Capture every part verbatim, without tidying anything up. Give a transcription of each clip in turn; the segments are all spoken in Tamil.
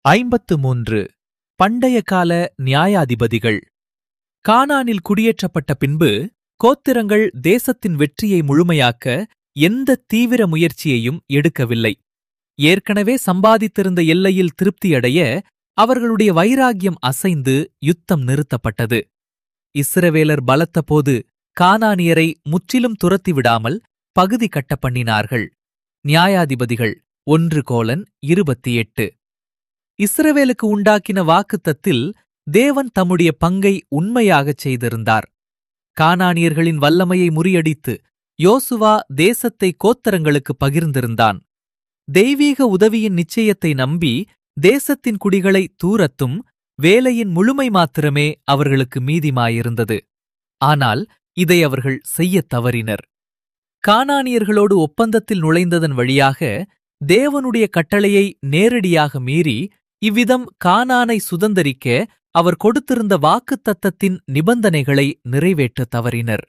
ஐம்பத்து மூன்று பண்டைய கால நியாயாதிபதிகள். கானானில் குடியேற்றப்பட்ட பின்பு கோத்திரங்கள் தேசத்தின் வெற்றியை முழுமையாக்க எந்த தீவிர முயற்சியையும் எடுக்கவில்லை. ஏற்கனவே சம்பாதித்திருந்த எல்லையில் திருப்தியடைய அவர்களுடைய வைராக்கியம் அசைந்து யுத்தம் நிறுத்தப்பட்டது. இஸ்ரவேலர் பலத்தபோது கானானியரை முற்றிலும் துரத்திவிடாமல் பகுதி கட்ட பண்ணினார்கள். நியாயாதிபதிகள் ஒன்று கோலன் இருபத்தி எட்டு. இஸ்ரவேலுக்கு உண்டாக்கின வாக்குத்தத்தில் தேவன் தம்முடைய பங்கை உண்மையாகச் செய்திருந்தார். கானானியர்களின் வல்லமையை முறியடித்து யோசுவா தேசத்தை கோத்தரங்களுக்கு பகிர்ந்திருந்தான். தெய்வீக உதவியின் நிச்சயத்தை நம்பி தேசத்தின் குடிகளை தூரத்தும் வேலையின் முழுமை மாத்திரமே அவர்களுக்கு மீதிமாயிருந்தது. ஆனால் இதை அவர்கள் செய்யத் தவறினர். கானானியர்களோடு ஒப்பந்தத்தில் நுழைந்ததன் வழியாக தேவனுடைய கட்டளையை நேரடியாக மீறி இவ்விதம் கானானை சுதந்தரிக்க அவர் கொடுத்திருந்த வாக்குத்தத்தத்தின் நிபந்தனைகளை நிறைவேற்றத் தவறினர்.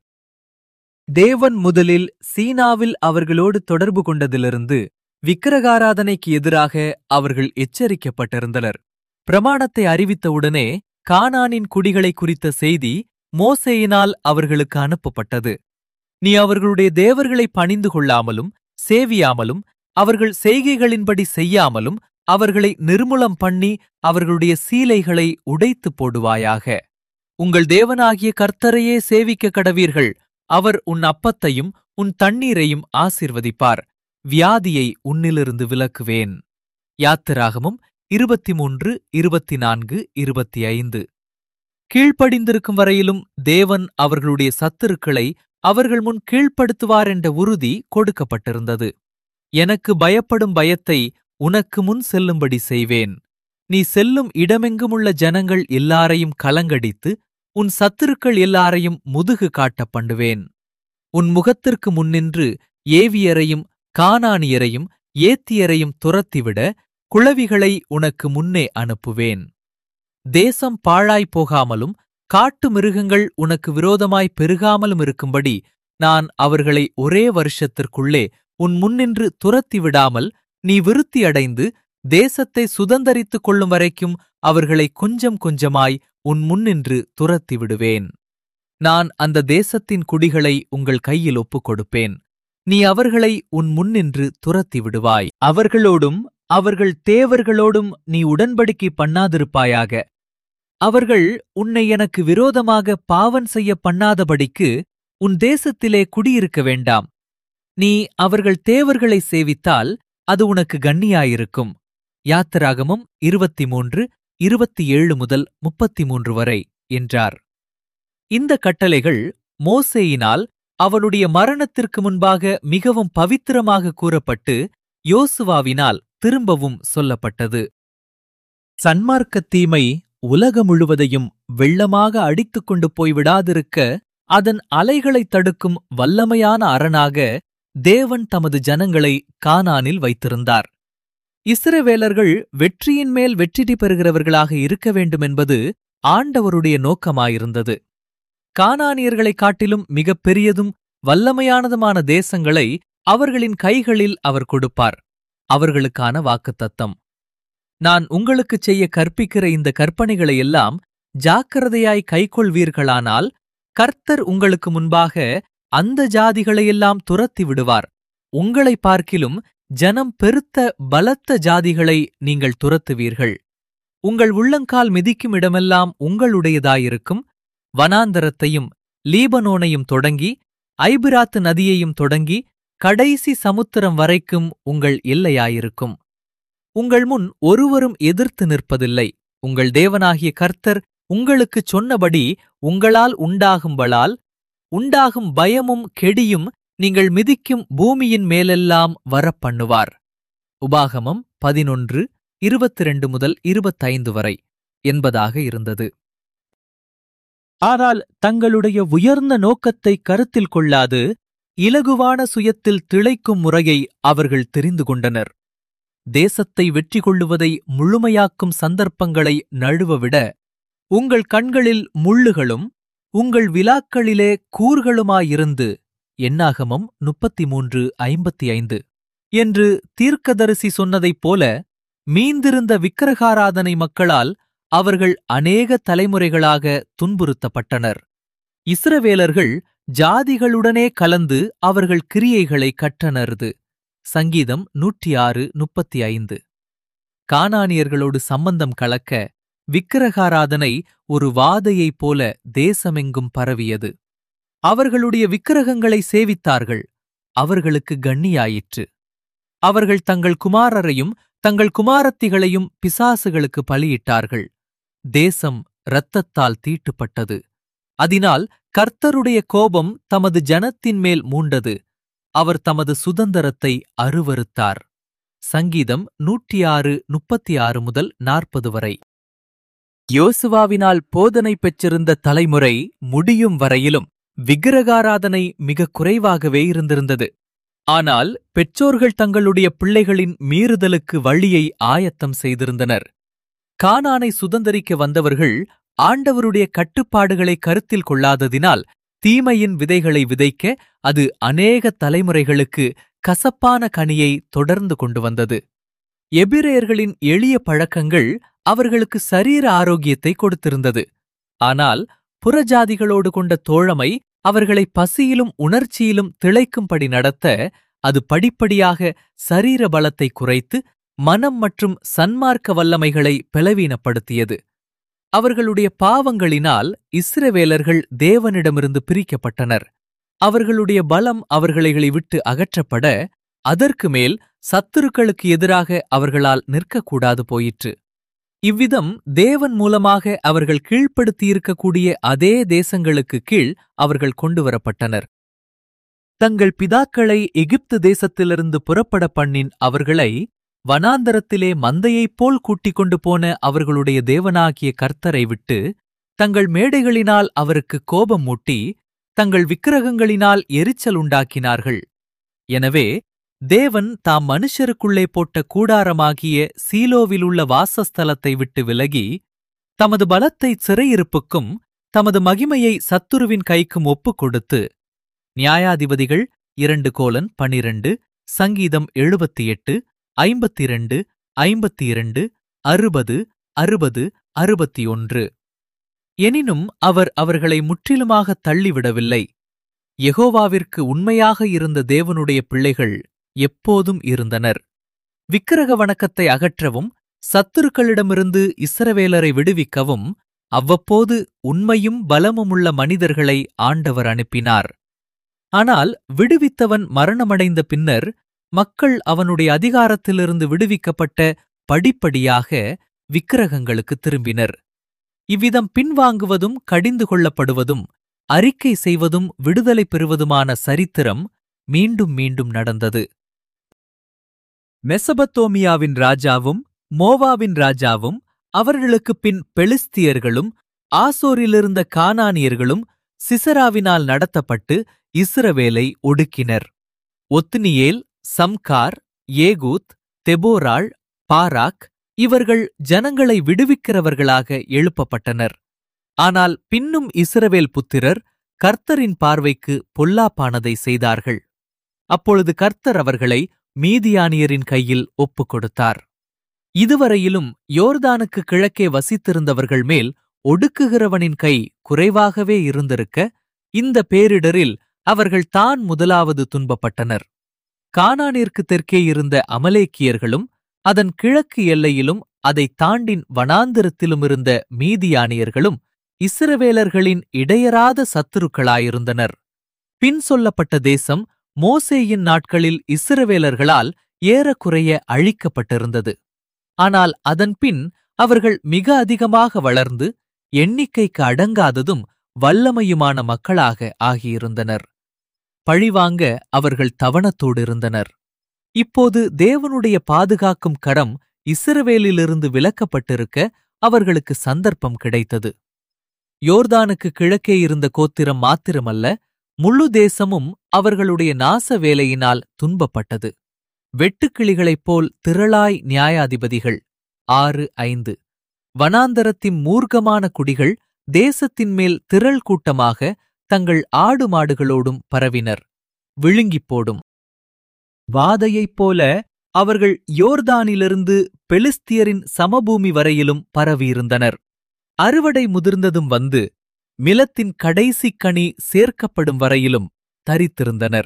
தேவன் முதலில் சீனாவில் அவர்களோடு தொடர்பு கொண்டதிலிருந்து விக்கிரகாராதனைக்கு எதிராக அவர்கள் எச்சரிக்கப்பட்டிருந்தனர். பிரமாணத்தை அறிவித்தவுடனே கானானின் குடிகளை குறித்த செய்தி மோசேயினால் அவர்களுக்கு அனுப்பப்பட்டது. நீ அவர்களுடைய தேவர்களை பணிந்து கொள்ளாமலும் சேவியாமலும் அவர்கள் செய்கைகளின்படி செய்யாமலும் அவர்களை நிர்மூலம் பண்ணி அவர்களுடைய சீலைகளை உடைத்து போடுவாயாக. உங்கள் தேவனாகிய கர்த்தரையே சேவிக்க கடவீர்கள். அவர் உன் அப்பத்தையும் உன் தண்ணீரையும் ஆசீர்வதிப்பார். வியாதியை உன்னிலிருந்து விலக்குவேன். யாத்திராகமம் இருபத்தி மூன்று இருபத்தி நான்கு இருபத்தி ஐந்து. கீழ்ப்படிந்திருக்கும் வரையிலும் தேவன் அவர்களுடைய சத்துருக்களை அவர்கள் முன் கீழ்ப்படுத்துவார் என்ற உறுதி கொடுக்கப்பட்டிருந்தது. எனக்கு பயப்படும் பயத்தை உனக்கு முன் செல்லும்படி செய்வேன். நீ செல்லும் இடமெங்குமுள்ள ஜனங்கள் எல்லாரையும் கலங்கடித்து உன் சத்துருக்கள் எல்லாரையும் முதுகு காட்டப் பண்ணுவேன். உன் முகத்திற்கு முன்னின்று ஏவியரையும் கானானியரையும் ஏத்தியரையும் துரத்திவிட குளவிகளை உனக்கு முன்னே அனுப்புவேன். தேசம் பாழாய்ப் போகாமலும் காட்டு மிருகங்கள் உனக்கு விரோதமாய் பெருகாமலும் இருக்கும்படி நான் அவர்களை ஒரே வருஷத்திற்குள்ளே உன் முன்னின்று துரத்திவிடாமல் நீ விருத்தியடைந்து தேசத்தை சுதந்தரித்துக் கொள்ளும் வரைக்கும் அவர்களை கொஞ்சம் கொஞ்சமாய் உன் முன்னின்று துரத்தி விடுவேன். நான் அந்த தேசத்தின் குடிகளை உங்கள் கையில் ஒப்புக் கொடுப்பேன். நீ அவர்களை உன் முன்னின்று துரத்தி விடுவாய். அவர்களோடும் அவர்கள் தேவர்களோடும் நீ உடன்படிக்கை பண்ணாதிருப்பாயாக. அவர்கள் உன்னை எனக்கு விரோதமாக பாவம் செய்ய பண்ணாதபடிக்கு உன் தேசத்திலே குடியிருக்க வேண்டாம். நீ அவர்கள் தேவர்களை சேவித்தால் அது உனக்கு கண்ணியாயிருக்கும். யாத்திராகமம் இருபத்தி மூன்று இருபத்தி ஏழு முதல் முப்பத்தி மூன்று வரை என்றார். இந்த கட்டளைகள் மோசேயினால் அவனுடைய மரணத்திற்கு முன்பாக மிகவும் பவித்திரமாக கூறப்பட்டு யோசுவாவினால் திரும்பவும் சொல்லப்பட்டது. சன்மார்க்கத் தீமை உலகம் முழுவதையும் வெள்ளமாக அடித்துக் கொண்டு போய்விடாதிருக்க அதன் அலைகளைத் தடுக்கும் வல்லமையான அரணாக தேவன் தமது ஜனங்களை கானானில் வைத்திருந்தார். இஸ்ரவேலர்கள் வெற்றியின் மேல் வெற்றி பெறுகிறவர்களாக இருக்க வேண்டுமென்பது ஆண்டவருடைய நோக்கமாயிருந்தது. கானானியர்களைக் காட்டிலும் மிகப் பெரியதும் வல்லமையானதுமான தேசங்களை அவர்களின் கைகளில் அவர் கொடுப்பார். அவர்களுக்கான வாக்குத்தத்தம். நான் உங்களுக்குச் செய்ய கற்பிக்கிற இந்த கற்பனைகளையெல்லாம் ஜாக்கிரதையாய் கைக்கொள்வீர்களானால் கர்த்தர் உங்களுக்கு முன்பாக அந்த ஜாதிகளையெல்லாம் துரத்தி விடுவார். உங்களை பார்க்கிலும் ஜனம் பெருத்த பலத்த ஜாதிகளை நீங்கள் துரத்துவீர்கள். உங்கள் உள்ளங்கால் மிதிக்கும் இடமெல்லாம் உங்களுடையதாயிருக்கும். வனாந்தரத்தையும் லீபனோனையும் தொடங்கி ஐபிராத்து நதியையும் தொடங்கி கடைசி சமுத்திரம் வரைக்கும் உங்கள் எல்லையாயிருக்கும். உங்கள் முன் ஒருவரும் எதிர்த்து நிற்பதில்லை. உங்கள் தேவனாகிய கர்த்தர் உங்களுக்குச் சொன்னபடி உங்களால் உண்டாகும்பலால் உண்டாகும் பயமும் கெடியும் நீங்கள் மிதிக்கும் பூமியின் மேலெல்லாம் வரப்பண்ணுவார். உபாகமம் பதினொன்று இருபத்தி ரெண்டு முதல் இருபத்தைந்து வரை என்பதாக இருந்தது. ஆனால் தங்களுடைய உயர்ந்த நோக்கத்தை கருத்தில் கொள்ளாது இலகுவான சுயத்தில் திளைக்கும் முறையை அவர்கள் தெரிந்து கொண்டனர். தேசத்தை வெற்றி கொள்ளுவதை முழுமையாக்கும் சந்தர்ப்பங்களை நழுவவிட உங்கள் கண்களில் முள்ளுகளும் உங்கள் விலாக்களிலே கூர்களுமாயிருந்து என்னாகமம் முப்பத்தி மூன்று ஐம்பத்தி ஐந்து என்று தீர்க்கதரிசி சொன்னதைப் போல மீந்திருந்த விக்கிரகாராதனை மக்களால் அவர்கள் அநேக தலைமுறைகளாக துன்புறுத்தப்பட்டனர். இஸ்ரவேலர்கள் ஜாதிகளுடனே கலந்து அவர்கள் கிரியைகளை கற்றனர்து. சங்கீதம் நூற்றி ஆறு முப்பத்தி ஐந்து. கானானியர்களோடு சம்பந்தம் கலக்க விக்கிரகாராதனை ஒரு வாதையைப் போல தேசமெங்கும் பரவியது. அவர்களுடைய விக்கிரகங்களை சேவித்தார்கள். அவர்களுக்கு கண்ணியாயிற்று. அவர்கள் தங்கள் குமாரரையும் தங்கள் குமாரத்திகளையும் பிசாசுகளுக்கு பலியிட்டார்கள். தேசம் இரத்தத்தால் தீட்டுப்பட்டது. அதனால் கர்த்தருடைய கோபம் தமது ஜனத்தின் மேல் மூண்டது. அவர் தமது சுதந்திரத்தை அருவருத்தார். சங்கீதம் நூற்றி ஆறு முப்பத்தி ஆறு முதல் நாற்பது வரை. யோசுவாவினால் போதனை பெற்றிருந்த தலைமுறை முடியும் வரையிலும் விக்கிரகாராதனை மிக குறைவாகவே இருந்திருந்தது. ஆனால் பெற்றோர்கள் தங்களுடைய பிள்ளைகளின் மீறுதலுக்கு வழியை ஆயத்தம் செய்திருந்தனர். கானானை சுதந்தரிக்க வந்தவர்கள் ஆண்டவருடைய கட்டுப்பாடுகளை கருத்தில் கொள்ளாததினால் தீமையின் விதைகளை விதைக்க அது அநேக தலைமுறைகளுக்கு கசப்பான கனியை தொடர்ந்து கொண்டு வந்தது. எபிரேயர்களின் எளிய பழக்கங்கள் அவர்களுக்கு சரீர ஆரோக்கியத்தை கொடுத்திருந்தது. ஆனால் புறஜாதிகளோடு கொண்ட தோழமை அவர்களை பசியிலும் உணர்ச்சியிலும் திளைக்கும்படி நடத்த அது படிப்படியாக சரீர பலத்தை குறைத்து மனம் மற்றும் சன்மார்க்க வல்லமைகளை பலவீனப்படுத்தியது. அவர்களுடைய பாவங்களினால் இஸ்ரவேலர்கள் தேவனிடமிருந்து பிரிக்கப்பட்டனர். அவர்களுடைய பலம் அவர்களை விட்டு அகற்றப்பட அதற்கு மேல் சத்துருக்களுக்கு எதிராக அவர்களால் நிற்கக்கூடாது போயிற்று. இவ்விதம் தேவன் மூலமாக அவர்கள் கீழ்ப்படுத்தியிருக்கக்கூடிய அதே தேசங்களுக்கு கீழ் அவர்கள் கொண்டுவரப்பட்டனர். தங்கள் பிதாக்களை எகிப்து தேசத்திலிருந்து புறப்பட பண்ணின் அவர்களை வனாந்தரத்திலே மந்தையைப் போல் கூட்டிக் கொண்டு போன அவர்களுடைய தேவனாகிய கர்த்தரை விட்டு தங்கள் மேடைகளினால் அவருக்கு கோபம் மூட்டி தங்கள் விக்கிரகங்களினால் எரிச்சல் உண்டாக்கினார்கள். எனவே தேவன் தாம் மனுஷருக்குள்ளே போட்ட கூடாரமாகிய சீலோவிலுள்ள வாசஸ்தலத்தை விட்டு விலகி தமது பலத்தை சிறையிருப்புக்கும் தமது மகிமையை சத்துருவின் கைக்கும் ஒப்புக் கொடுத்து, நியாயாதிபதிகள் இரண்டு கோலன் பனிரண்டு, சங்கீதம் எழுபத்தி எட்டு, ஐம்பத்தி இரண்டு, ஐம்பத்தி இரண்டு, அறுபது, அறுபது, அறுபத்தி ஒன்று. எனினும் அவர் அவர்களை முற்றிலுமாக தள்ளிவிடவில்லை. யெகோவாவிற்கு உண்மையாக இருந்த தேவனுடைய பிள்ளைகள் எப்போதும் இருந்தனர். விக்கிரக வணக்கத்தை அகற்றவும் சத்துருக்களிடமிருந்து இஸ்ரவேலரை விடுவிக்கவும் அவ்வப்போது உண்மையும் பலமுமுள்ள மனிதர்களை ஆண்டவர் அனுப்பினார். ஆனால் விடுவித்தவன் மரணமடைந்த பின்னர் மக்கள் அவனுடைய அதிகாரத்திலிருந்து விடுவிக்கப்பட்ட படிப்படியாக விக்கிரகங்களுக்கு திரும்பினர். இவ்விதம் பின்வாங்குவதும் கடிந்து கொள்ளப்படுவதும் அறிக்கை செய்வதும் விடுதலை பெறுவதுமான சரித்திரம் மீண்டும் மீண்டும் நடந்தது. மெசபத்தோமியாவின் ராஜாவும் மோவாவின் ராஜாவும் அவர்களுக்குப் பின் பெலிஸ்தியர்களும் ஆசோரிலிருந்த கானானியர்களும் சிசராவினால் நடத்தப்பட்டு இஸ்ரவேலை ஒடுக்கினர். ஒத்னியேல், சம்கார், ஏகூத், தெபோராள், பாராக் இவர்கள் ஜனங்களை விடுவிக்கிறவர்களாக எழுப்பப்பட்டனர். ஆனால் பின்னும் இஸ்ரவேல் புத்திரர் கர்த்தரின் பார்வைக்கு பொல்லாப்பானதை செய்தார்கள். அப்பொழுது கர்த்தர் அவர்களை மீதியானியரின் கையில் ஒப்புக் கொடுத்தார். இதுவரையிலும் யோர்தானுக்கு கிழக்கே வசித்திருந்தவர்கள் மேல் ஒடுக்குகிறவனின் கை குறைவாகவே இருந்திருக்க, இந்த பேரிடரில் அவர்கள் தான் முதலாவது துன்பப்பட்டனர். கானானிற்கு தெற்கே இருந்த அமலேக்கியர்களும் அதன் கிழக்கு எல்லையிலும் அதை தாண்டின் வனாந்திரத்திலும் இருந்த மீதியானியர்களும் இஸ்ரவேலர்களின் இடையராத சத்துருக்களாயிருந்தனர். பின் சொல்லப்பட்ட தேசம் மோசேயின் நாட்களில் இஸ்ரவேலர்களால் ஏறக்குறைய அழிக்கப்பட்டிருந்தது. ஆனால் அதன்பின் அவர்கள் மிக அதிகமாக வளர்ந்து எண்ணிக்கைக்கு அடங்காததும் வல்லமையுமான மக்களாக ஆகியிருந்தனர். பழிவாங்க அவர்கள் தவணத்தோடு இருந்தனர். இப்போது தேவனுடைய பாதுகாக்கும் கரம் இஸ்ரவேலிலிருந்து விலக்கப்பட்டிருக்க அவர்களுக்கு சந்தர்ப்பம் கிடைத்தது. யோர்தானுக்கு கிழக்கே இருந்த கோத்திரம் மாத்திரமல்ல, முழு தேசமும் அவர்களுடைய நாச வேலையினால் துன்பப்பட்டது. வெட்டுக்கிளிகளைப் போல் திரளாய் நியாயாதிபதிகள் ஆறு ஐந்து. வனாந்தரத்தின் மூர்க்கமான குடிகள் தேசத்தின் மேல் திரள் கூட்டமாக தங்கள் ஆடு மாடுகளோடும் பரவினர். விழுங்கிப் போடும் வாதையைப் போல அவர்கள் யோர்தானிலிருந்து பெலிஸ்தியரின் சமபூமி வரையிலும் பரவியிருந்தனர். அறுவடை முதிர்ந்ததும் வந்து மிலத்தின் கடைசிக் கனி சேர்க்கப்படும் வரையிலும் தரித்திருந்தனர்.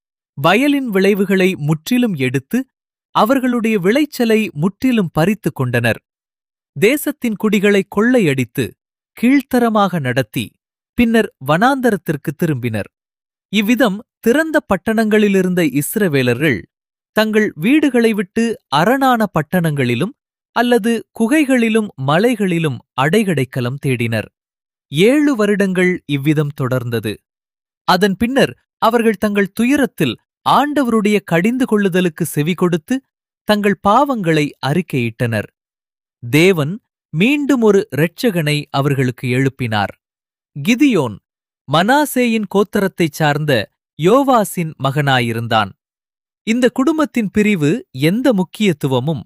வயலின் விளைவுகளை முற்றிலும் எடுத்து அவர்களுடைய விளைச்சலை முற்றிலும் பறித்துக் கொண்டனர். தேசத்தின் குடிகளை கொள்ளையடித்து கீழ்த்தரமாக நடத்தி பின்னர் வனாந்தரத்திற்கு திரும்பினர். இவ்விதம் திறந்த பட்டணங்களிலிருந்த இஸ்ரவேலர்கள் தங்கள் வீடுகளை விட்டு அரணான பட்டணங்களிலும் அல்லது குகைகளிலும் மலைகளிலும் அடைகடைக்கலம் தேடினர். ஏழு வருடங்கள் இவ்விதம் தொடர்ந்தது. அதன் பின்னர் அவர்கள் தங்கள் துயரத்தில் ஆண்டவருடைய கடிந்து கொள்ளுதலுக்கு செவி கொடுத்து தங்கள் பாவங்களை அறிக்கையிட்டனர். தேவன் மீண்டும் ஒரு இரட்சகனை அவர்களுக்கு எழுப்பினார். கிதியோன் மனாசேயின் கோத்திரத்தைச் சார்ந்த யோவாசின் மகனாயிருந்தான். இந்த குடும்பத்தின் பிரிவு எந்த முக்கியத்துவமும்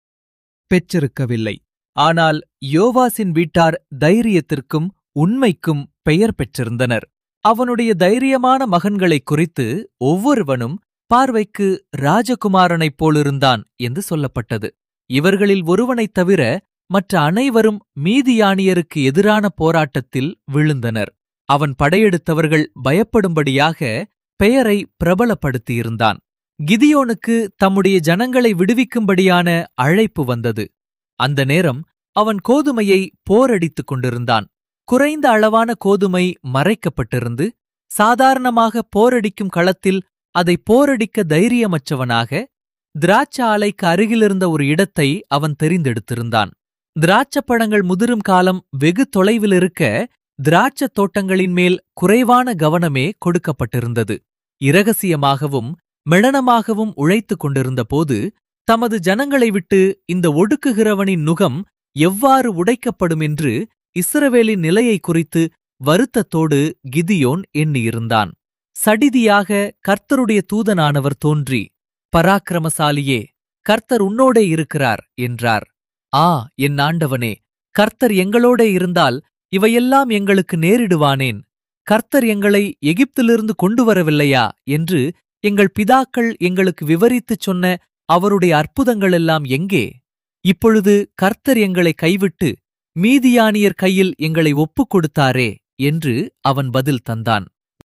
பெற்றிருக்கவில்லை. ஆனால் யோவாசின் வீட்டார் தைரியத்திற்கும் உண்மைக்கும் பெயர் பெற்றிருந்தனர். அவனுடைய தைரியமான மகன்களைக் குறித்து ஒவ்வொருவனும் பார்வைக்கு ராஜகுமாரனைப் போலிருந்தான் என்று சொல்லப்பட்டது. இவர்களில் ஒருவனைத் தவிர மற்ற அனைவரும் மீதியானியருக்கு எதிரான போராட்டத்தில் விழுந்தனர். அவன் படையெடுத்தவர்கள் பயப்படும்படியாக பெயரை பிரபலப்படுத்தியிருந்தான். கிதியோனுக்கு தம்முடைய ஜனங்களை விடுவிக்கும்படியான அழைப்பு வந்தது. அந்த நேரம் அவன் கோதுமையை போரடித்துக் கொண்டிருந்தான். குறைந்த அளவான கோதுமை மறைக்கப்பட்டிருந்து சாதாரணமாக போரடிக்கும் களத்தில் அதை போரடிக்க தைரியமற்றவனாக திராட்சை ஆலைக்கு அருகிலிருந்த ஒரு இடத்தை அவன் தெரிந்தெடுத்திருந்தான். திராட்சப் பழங்கள் முதிரும் காலம் வெகு தொலைவில் இருக்க திராட்சத் தோட்டங்களின் மேல் குறைவான கவனமே கொடுக்கப்பட்டிருந்தது. இரகசியமாகவும் மெளனமாகவும் உழைத்துக் கொண்டிருந்த போது தமது ஜனங்களை விட்டு இந்த ஒடுக்குகிறவனின் நுகம் எவ்வாறு உடைக்கப்படும் என்று இஸ்ரவேலின் நிலையை குறித்து வருத்தத்தோடு கிதியோன் எண்ணியிருந்தான். சடிதியாக கர்த்தருடைய தூதனானவர் தோன்றி, பராக்கிரமசாலியே, கர்த்தர் உன்னோடே இருக்கிறார் என்றார். ஆ, என் ஆண்டவனே, கர்த்தர் எங்களோடே இருந்தால் இவையெல்லாம் எங்களுக்கு நேரிடுவானேன்? கர்த்தர் எங்களை எகிப்திலிருந்து கொண்டு வரவில்லையா என்று எங்கள் பிதாக்கள் எங்களுக்கு விவரித்துச் சொன்ன அவருடைய அற்புதங்களெல்லாம் எங்கே? இப்பொழுது கர்த்தர் எங்களை கைவிட்டு மீதியானியர் கையில் எங்களை ஒப்புக் கொடுத்தாரே என்று அவன் பதில் தந்தான்.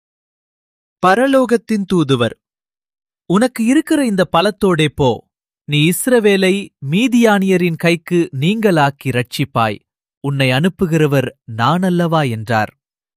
பரலோகத்தின் தூதுவர், உனக்கு இருக்கிற இந்த பலத்தோடே போ, நீ இஸ்ரவேலை மீதியானியரின் கைக்கு நீங்கலாக்கி ரட்சிப்பாய், உன்னை அனுப்புகிறவர் நானல்லவா என்றார்.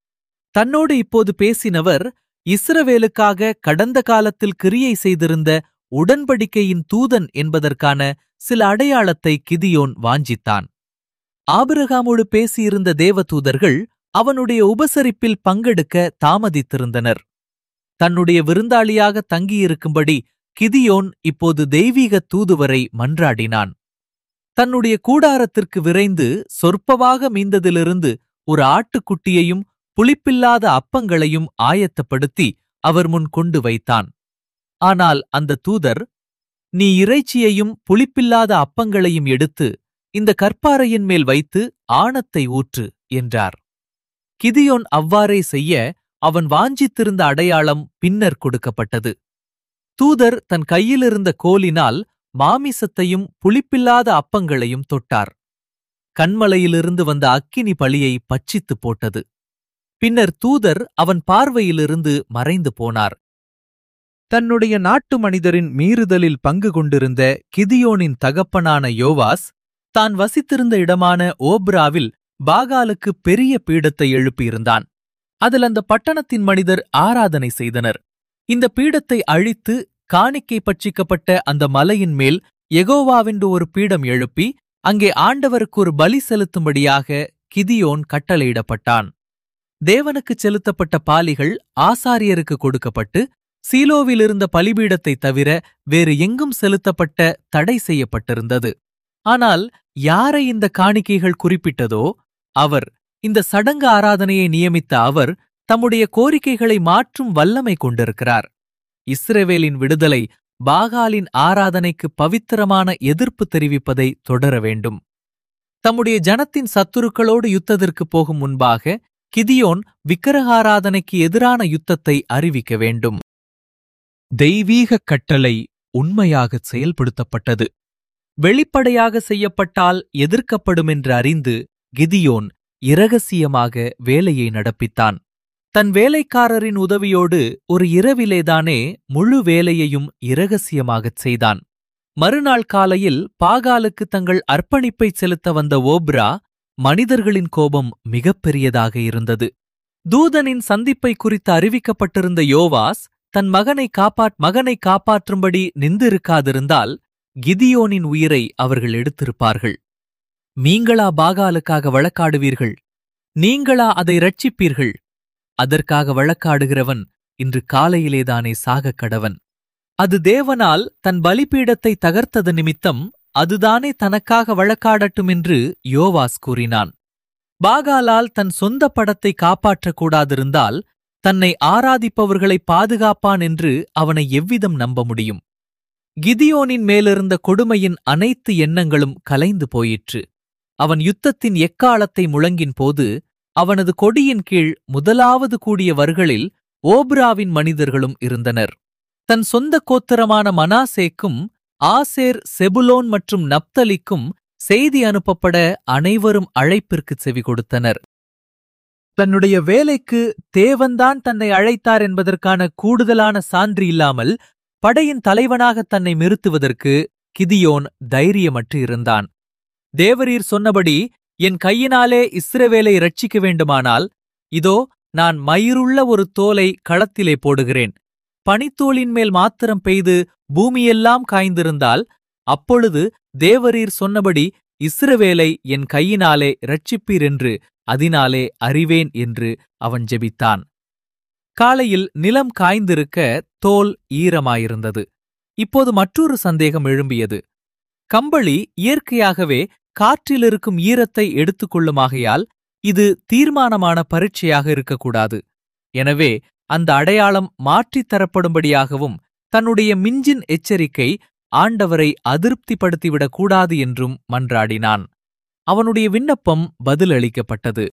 தன்னோடு இப்போது பேசினவர் இஸ்ரவேலுக்காக கடந்த காலத்தில் கிரியை செய்திருந்த உடன்படிக்கையின் தூதன் என்பதற்கான சில அடையாளத்தை கிதியோன் வாஞ்சித்தான். ஆபிரகாமோடு பேசியிருந்த தேவதூதர்கள் அவனுடைய உபசரிப்பில் பங்கெடுக்க தாமதித்திருந்தனர். தன்னுடைய விருந்தாளியாக தங்கியிருக்கும்படி கிதியோன் இப்போது தெய்வீக தூதுவரை மன்றாடினான். தன்னுடைய கூடாரத்திற்கு விரைந்து சொற்பமாக மீந்ததிலிருந்து ஒரு ஆட்டுக்குட்டியையும் புளிப்பில்லாத அப்பங்களையும் ஆயத்தப்படுத்தி அவர் முன் கொண்டு வைத்தான். ஆனால் அந்த தூதர், நீ இறைச்சியையும் புளிப்பில்லாத அப்பங்களையும் எடுத்து இந்த கற்பாறையின் மேல் வைத்து ஆணத்தை ஊற்று என்றார். கிதியோன் அவ்வாறே செய்ய அவன் வாஞ்சித்திருந்த அடையாளம் பின்னர் கொடுக்கப்பட்டது. தூதர் தன் கையிலிருந்த கோலினால் மாமிசத்தையும் புளிப்பில்லாத அப்பங்களையும் தொட்டார். கண்மலையிலிருந்து வந்த அக்கினி பழியை பட்சித்துப் போட்டது. பின்னர் தூதர் அவன் பார்வையிலிருந்து மறைந்து போனார். தன்னுடைய நாட்டு மனிதரின் மீறுதலில் பங்கு கொண்டிருந்த கிதியோனின் தகப்பனான யோவாஸ் தான் வசித்திருந்த இடமான ஓப்ராவில் பாகாலுக்கு பெரிய பீடத்தை எழுப்பியிருந்தான். அதில் அந்த பட்டணத்தின் மனிதர் ஆராதனை செய்தனர். இந்த பீடத்தை அழித்து காணிக்கை பட்சிக்கப்பட்ட அந்த மலையின் மேல் யெகோவாவென்று ஒரு பீடம் எழுப்பி அங்கே ஆண்டவருக்கு ஒரு பலி செலுத்தும்படியாக கிதியோன் கட்டளையிடப்பட்டான். தேவனுக்குச் செலுத்தப்பட்ட பாலிகள் ஆசாரியருக்கு கொடுக்கப்பட்டு சீலோவிலிருந்த பலிபீடத்தை தவிர வேறு எங்கும் செலுத்தப்பட்ட தடை செய்யப்பட்டிருந்தது. ஆனால் யாரை இந்த காணிக்கைகள் குறிப்பிட்டதோ அவர், இந்த சடங்கு ஆராதனையை நியமித்த அவர் தம்முடைய கோரிக்கைகளை மாற்றும் வல்லமை கொண்டிருக்கிறார். இஸ்ரவேலின் விடுதலை பாகாலின் ஆராதனைக்கு பவித்திரமான எதிர்ப்பு தெரிவிப்பதை தொடர வேண்டும். தம்முடைய ஜனத்தின் சத்துருக்களோடு யுத்தத்திற்கு போகும் முன்பாக கிதியோன் விக்கிரகாராதனைக்கு எதிரான யுத்தத்தை அறிவிக்க வேண்டும். தெய்வீக கட்டளை உண்மையாகச் செயல்படுத்தப்பட்டது. வெளிப்படையாக செய்யப்பட்டால் எதிர்க்கப்படும் என்று அறிந்து கிதியோன் இரகசியமாக வேலையை நடப்பித்தான். தன் வேலைக்காரரின் உதவியோடு ஒரு இரவிலேதானே முழு வேலையையும் இரகசியமாகச் செய்தான். மறுநாள் காலையில் பாகாலுக்கு தங்கள் அர்ப்பணிப்பை செலுத்த வந்த ஓப்ரா மனிதர்களின் கோபம் மிகப்பெரியதாக இருந்தது. தூதனின் சந்திப்பை குறித்து அறிவிக்கப்பட்டிருந்த யோவாஸ் தன் மகனை காப்பாற் மகனை காப்பாற்றும்படி நின்றிருக்காதிருந்தால் கிதியோனின் உயிரை அவர்கள் எடுத்திருப்பார்கள். நீங்களா பாகாலுக்காக வழக்காடுவீர்கள்? நீங்களா அதை இரட்சிப்பீர்கள்? அதற்காக வழக்காடுகிறவன் இன்று காலையிலேதானே சாகக் கடவன். அது தேவனால் தன் பலிபீடத்தை தகர்த்தது நிமித்தம் அதுதானே தனக்காக வழக்காடட்டும் என்று யோவாஸ் கூறினான். பாகாலால் தன் சொந்த படத்தை காப்பாற்றக்கூடாதிருந்தால் தன்னை ஆராதிப்பவர்களை பாதுகாப்பான் என்று அவனை எவ்விதம் நம்ப முடியும்? கிதியோனின் மேலிருந்த கொடுமையின் அனைத்து எண்ணங்களும் கலைந்து போயிற்று. அவன் யுத்தத்தின் எக்காலத்தை முழங்கின் போது அவனது கொடியின் கீழ் முதலாவது கூடியவர்களில் ஓப்ராவின் மனிதர்களும் இருந்தனர். தன் சொந்த கோத்திரமான மனாசேக்கும் ஆசேர், செபுலோன் மற்றும் நப்தலிக்கும் செய்தி அனுப்பப்பட அனைவரும் அழைப்பிற்குச் செவி கொடுத்தனர். தன்னுடைய வேலைக்கு தேவன்தான் தன்னை அழைத்தார் என்பதற்கான கூடுதலான சான்று இல்லாமல் படையின் தலைவனாக தன்னை நிறுத்துவதற்கு கிதியோன் தைரியமற்று இருந்தான். தேவரீர் சொன்னபடி என் கையினாலே இஸ்ரவேலை இரட்சிக்க வேண்டுமானால் இதோ நான் மயிருள்ள ஒரு தோலை களத்திலே போடுகிறேன். பனித்தோலின் மேல் மாத்திரம் பெய்து பூமியெல்லாம் காய்ந்திருந்தால் அப்பொழுது தேவரீர் சொன்னபடி இஸ்ரவேலை என் கையினாலே இரட்சிப்பீர் என்று அதனாலே அறிவேன் என்று அவன் ஜெபித்தான். காலையில் நிலம் காய்ந்திருக்க தோல் ஈரமாயிருந்தது. இப்போது மற்றொரு சந்தேகம் எழும்பியது. கம்பளி இயற்கையாகவே காற்றிலிருக்கும் ஈரத்தை எடுத்துக்கொள்ளுமாகையால் இது தீர்மானமான பரீட்சையாக இருக்கக்கூடாது. எனவே அந்த அடையாளம் மாற்றித் தரப்படும்படியாகவும் தன்னுடைய மிஞ்சின் எச்சரிக்கை ஆண்டவரை அதிருப்திப்படுத்திவிடக் கூடாது என்றும் மன்றாடினான். அவனுடைய விண்ணப்பம் பதிலளிக்கப்பட்டது.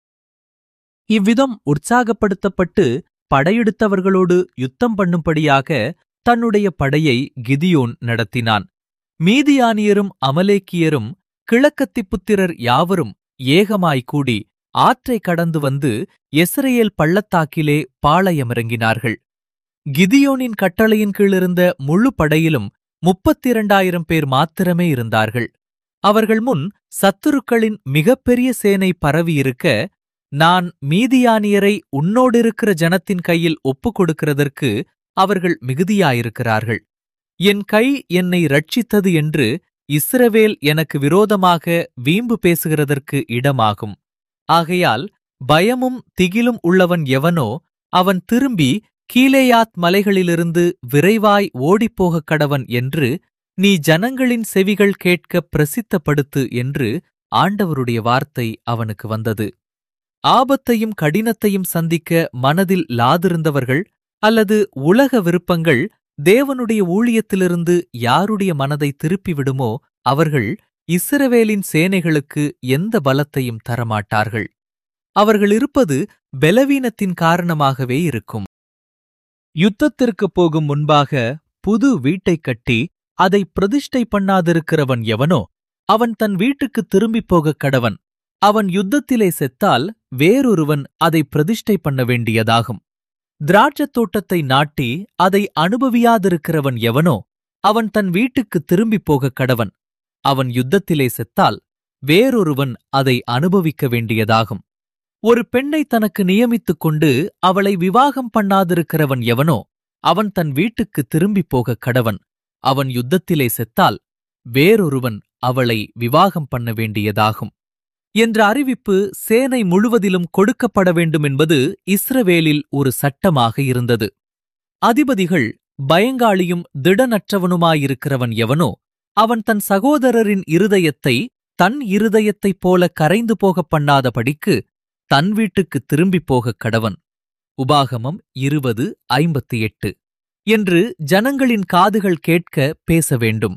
இவ்விதம் உற்சாகப்படுத்தப்பட்டு படையெடுத்தவர்களோடு யுத்தம் பண்ணும்படியாக தன்னுடைய படையை கிதியோன் நடத்தினான். மீதியானியரும் அமலேக்கியரும் கிழக்கத்திப் புத்திரர் யாவரும் ஏகமாய்க் கூடி ஆற்றை கடந்து வந்து எஸ்ரயேல் பள்ளத்தாக்கிலே பாளையமிறங்கினார்கள். கிதியோனின் கட்டளையின் கீழிருந்த முழு படையிலும் முப்பத்திரண்டாயிரம் பேர் மாத்திரமே இருந்தார்கள். அவர்கள் முன் சத்துருக்களின் மிகப்பெரிய சேனை பரவியிருக்க, நான் மீதியானியரை உன்னோடிருக்கிற ஜனத்தின் கையில் ஒப்புக் கொடுக்கிறதற்கு அவர்கள் மிகுதியாயிருக்கிறார்கள். என் கை என்னை ரட்சித்தது என்று இஸ்ரவேல் எனக்கு விரோதமாக வீம்பு பேசுகிறதற்கு இடமாகும். ஆகையால் பயமும் திகிலும் உள்ளவன் எவனோ அவன் திரும்பி கீலேயாத் மலைகளிலிருந்து விரைவாய் ஓடிப்போகக் கடவன் என்று நீ ஜனங்களின் செவிகள் கேட்க பிரசித்தப்படுத்து என்று ஆண்டவருடைய வார்த்தை அவனுக்கு வந்தது. ஆபத்தையும் கடினத்தையும் சந்திக்க மனதில் லாதிருந்தவர்கள் அல்லது உலக விருப்பங்கள் தேவனுடைய ஊழியத்திலிருந்து யாருடைய மனதை திருப்பிவிடுமோ அவர்கள் இஸ்ரவேலின் சேனைகளுக்கு எந்த பலத்தையும் தரமாட்டார்கள். அவர்கள் இருப்பது பலவீனத்தின் காரணமாகவே இருக்கும். யுத்தத்திற்குப் போகும் முன்பாக புது வீட்டைக் கட்டி அதை பிரதிஷ்டை பண்ணாதிருக்கிறவன் எவனோ அவன் தன் வீட்டுக்குத் திரும்பிப் போகக் கடவன். அவன் யுத்தத்திலே செத்தால் வேறொருவன் அதை பிரதிஷ்டை பண்ண வேண்டியதாகும். திராட்சத் தோட்டத்தை நாட்டி அதை அனுபவியாதிருக்கிறவன் எவனோ அவன் தன் வீட்டுக்குத் திரும்பிப் போகக் கடவன். அவன் யுத்தத்திலே செத்தால் வேறொருவன் அதை அனுபவிக்க வேண்டியதாகும். ஒரு பெண்ணை தனக்கு நியமித்துக் கொண்டு அவளை விவாகம் பண்ணாதிருக்கிறவன் எவனோ அவன் தன் வீட்டுக்குத் திரும்பிப் போகக் கடவன். அவன் யுத்தத்திலே செத்தால் வேறொருவன் அவளை விவாகம் பண்ண வேண்டியதாகும் என்ற அறிவிப்பு சேனை முழுவதிலும் கொடுக்கப்பட வேண்டும் என்பது இஸ்ரவேலில் ஒரு சட்டமாக இருந்தது. அதிபதிகள் பயங்காளியும் திடனற்றவனுமாயிருக்கிறவன் எவனோ அவன் தன் சகோதரரின் இருதயத்தை தன் இருதயத்தைப் போல கரைந்து போகப் பண்ணாதபடிக்கு தன் வீட்டுக்குத் திரும்பிப் போகக் கடவன். உபாகமம் இருபது ஐம்பத்தி எட்டு என்று ஜனங்களின் காதுகள் கேட்க பேச வேண்டும்.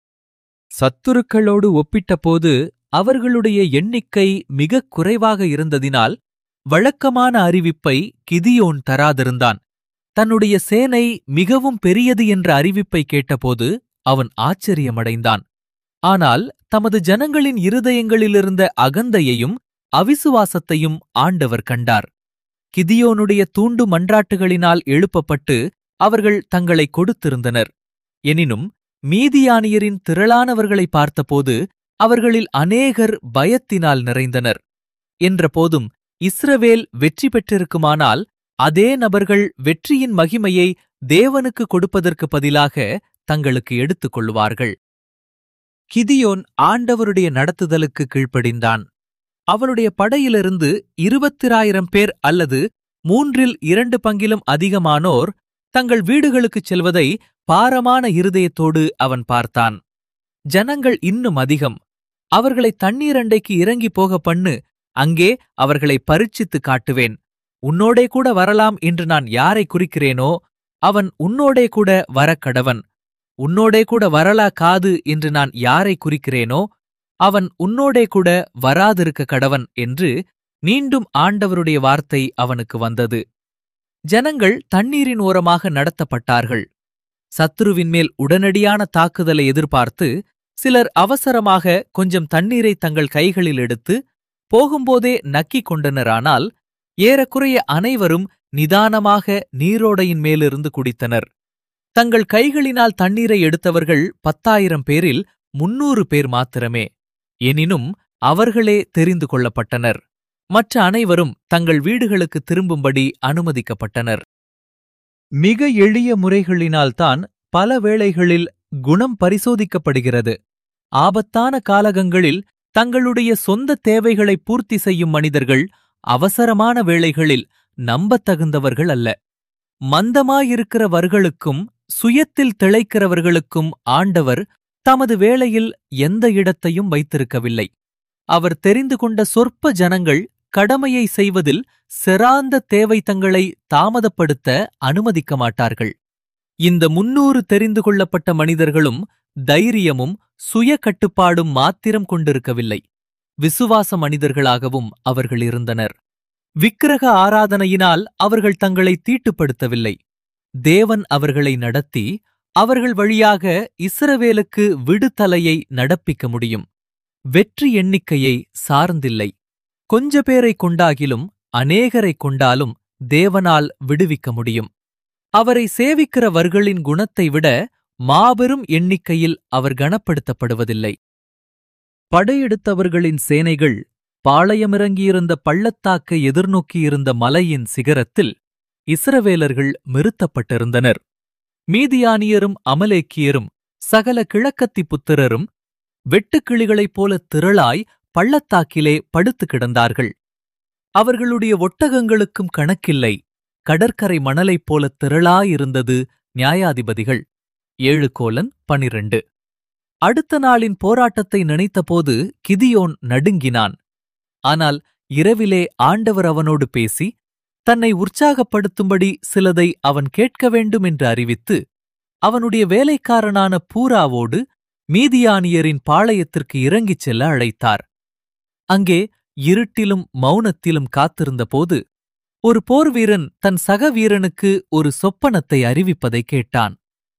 சத்துருக்களோடு ஒப்பிட்டபோது அவர்களுடைய எண்ணிக்கை மிகக் குறைவாக இருந்ததினால் வழக்கமான அறிவிப்பை கிதியோன் தராதிருந்தான். தன்னுடைய சேனை மிகவும் பெரியது என்ற அறிவிப்பை கேட்டபோது அவன் ஆச்சரியமடைந்தான். ஆனால் தமது ஜனங்களின் இருதயங்களிலிருந்த அகந்தையையும் அவிசுவாசத்தையும் ஆண்டவர் கண்டார். கிதியோனுடைய தூண்டு மன்றாட்டுகளினால் எழுப்பப்பட்டு அவர்கள் தங்களை கொடுத்திருந்தனர். எனினும் மீதியானியரின் திரளானவர்களை பார்த்தபோது அவர்களில் அநேகர் பயத்தினால் நிறைந்தனர். என்றபோதும் இஸ்ரவேல் வெற்றி பெற்றிருக்குமானால் அதே நபர்கள் வெற்றியின் மகிமையை தேவனுக்கு கொடுப்பதற்கு பதிலாக தங்களுக்கு எடுத்துக் கொள்வார்கள். கிதியோன் ஆண்டவருடைய நடத்துதலுக்கு கீழ்ப்படிந்தான். அவனுடைய படையிலிருந்து இருபத்திராயிரம் பேர் அல்லது மூன்றில் இரண்டு பங்கிலும் அதிகமானோர் தங்கள் வீடுகளுக்குச் செல்வதை பாரமான இருதயத்தோடு அவன் பார்த்தான். ஜனங்கள் இன்னும் அதிகம். அவர்களை தண்ணீரண்டைக்கு இறங்கி போக பண்ணு, அங்கே அவர்களை பரீட்சித்து காட்டுவேன். உன்னோடே கூட வரலாம் என்று நான் யாரை குறிக்கிறேனோ அவன் உன்னோடே கூட வரக்கடவன். உன்னோடே கூட வரலா காது என்று நான் யாரை குறிக்கிறேனோ அவன் உன்னோடே கூட வராதிருக்க கடவன் என்று மீண்டும் ஆண்டவருடைய வார்த்தை அவனுக்கு வந்தது. ஜனங்கள் தண்ணீரின் ஓரமாக நடத்தப்பட்டார்கள். சத்துருவின் மேல் உடனடியான தாக்குதலை எதிர்பார்த்து சிலர் அவசரமாக கொஞ்சம் தண்ணீரை தங்கள் கைகளில் எடுத்து போகும்போதே நக்கிக் கொண்டனரானால் ஏறக்குறைய அனைவரும் நிதானமாக நீரோடையின் மேலிருந்து குடித்தனர். தங்கள் கைகளினால் தண்ணீரை எடுத்தவர்கள் பத்தாயிரம் பேரில் முன்னூறு பேர் மாத்திரமே. எனினும் அவர்களே தெரிந்து கொள்ளப்பட்டனர். மற்ற அனைவரும் தங்கள் வீடுகளுக்கு திரும்பும்படி அனுமதிக்கப்பட்டனர். மிக எளிய முறைகளினால்தான் பல வேளைகளில் குணம் பரிசோதிக்கப்படுகிறது. ஆபத்தான காலகங்களில் தங்களுடைய சொந்த தேவைகளை பூர்த்தி செய்யும் மனிதர்கள் அவசரமான வேளைகளில் நம்பத்தகுந்தவர்கள் அல்ல. மந்தமாயிருக்கிறவர்களுக்கும் சுயத்தில் திளைக்கிறவர்களுக்கும் ஆண்டவர் தமது வேளையில் எந்த இடத்தையும் வைத்திருக்கவில்லை. அவர் தெரிந்து கொண்ட சொற்ப ஜனங்கள் கடமையை செய்வதில் சிறாந்த தேவை தங்களை தாமதப்படுத்த அனுமதிக்க மாட்டார்கள். இந்த முன்னூறு தெரிந்து கொள்ளப்பட்ட மனிதர்களும் தைரியமும் சுய கட்டுப்பாடும் மாத்திரம் கொண்டிருக்கவில்லை. விசுவாச மனிதர்களாகவும் அவர்கள் இருந்தனர். விக்கிரக ஆராதனையினால் அவர்கள் தங்களை தீட்டுப்படுத்தவில்லை. தேவன் அவர்களை நடத்தி அவர்கள் வழியாக இஸ்ரவேலுக்கு விடுதலையை நடப்பிக்க முடியும். வெற்றி எண்ணிக்கையை சார்ந்தில்லை. கொஞ்ச பேரைக் கொண்டாகிலும் அநேகரைக் கொண்டாலும் தேவனால் விடுவிக்க முடியும். அவரை சேவிக்கிறவர்களின் குணத்தை விட மாபெரும் எண்ணிக்கையில் அவர் கனப்படுத்தப்படுவதில்லை. படையெடுத்தவர்களின் சேனைகள் பாளையமிறங்கியிருந்த பள்ளத்தாக்கை எதிர்நோக்கியிருந்த மலையின் சிகரத்தில் இஸ்ரவேலர்கள் நிறுத்தப்பட்டிருந்தனர். மீதியானியரும் அமலேக்கியரும் சகல கிழக்கத்தி புத்திரரும் வெட்டுக்கிளிகளைப் போல திரளாய் பள்ளத்தாக்கிலே படுத்து கிடந்தார்கள். அவர்களுடைய ஒட்டகங்களுக்கும் கணக்கில்லை. கடற்கரை மணலைப் போல திரளாயிருந்தது நியாயாதிபதிகள். ஏழு கோலன் பனிரண்டு. அடுத்த நாளின் போராட்டத்தை நினைத்தபோது கிதியோன் நடுங்கினான். ஆனால் இரவிலே ஆண்டவர் அவனோடு பேசி தன்னை உற்சாகப்படுத்தும்படி சிலதை அவன் கேட்க வேண்டும் என்று அறிவித்து அவனுடைய வேலைக்காரனான பூராவோடு மீதியானியரின் பாளையத்திற்கு இறங்கிச் செல்ல அழைத்தார். அங்கே இருட்டிலும் மௌனத்திலும் காத்திருந்தபோது ஒரு போர்வீரன் தன் சக வீரனுக்கு ஒரு சொப்பனத்தை அறிவிப்பதை கேட்டான்.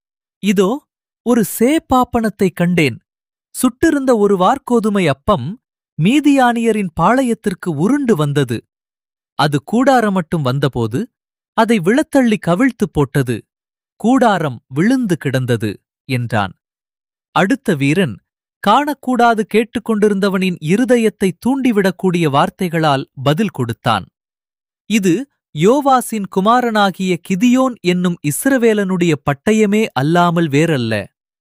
இதோ ஒரு சேப்பாப்பனத்தைக் கண்டேன். சுட்டிருந்த ஒரு வார்கோதுமை அப்பம் மீதியானியரின் பாளையத்திற்கு உருண்டு வந்தது. அது கூடாரம் மட்டும் வந்தபோது அதை விழத்தள்ளி கவிழ்த்துப் போட்டது. கூடாரம் விழுந்து கிடந்தது என்றான். அடுத்த வீரன் காணக்கூடாது கேட்டுக்கொண்டிருந்தவனின் இருதயத்தை தூண்டிவிடக்கூடிய வார்த்தைகளால் பதில் கொடுத்தான். இது யோவாசின் குமாரனாகிய கிதியோன் என்னும் இஸ்ரவேலனுடைய பட்டயமே அல்லாமல் வேறல்ல.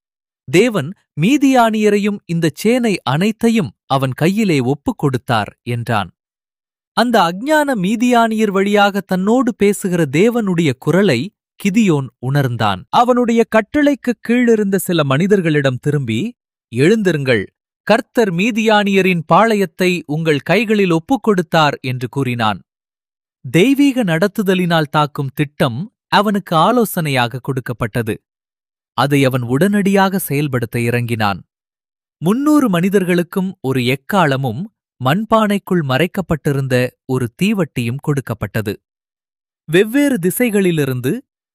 தேவன் மீதியானியரையும் இந்தச் சேனை அனைத்தையும் அவன் கையிலே ஒப்புக் கொடுத்தார் என்றான். அந்த அஞ்ஞான மீதியானியர் வழியாக தன்னோடு பேசுகிற தேவனுடைய குரலை கிதியோன் உணர்ந்தான். அவனுடைய கட்டளைக்குக் கீழிருந்த சில மனிதர்களிடம் திரும்பி, எழுந்திருங்கள், கர்த்தர் மீதியானியரின் பாளையத்தை உங்கள் கைகளில் ஒப்புக் கொடுத்தார் என்று கூறினான். தெய்வீக நடத்துதலினால் தாக்கும் திட்டம் அவனுக்கு ஆலோசனையாக கொடுக்கப்பட்டது. அதை அவன் உடனடியாக செயல்படுத்த இறங்கினான். முன்னூறு மனிதர்களுக்கும் ஒரு எக்காளமும் மண்பானைக்குள் மறைக்கப்பட்டிருந்த ஒரு தீவட்டியும் கொடுக்கப்பட்டது. வெவ்வேறு திசைகளிலிருந்து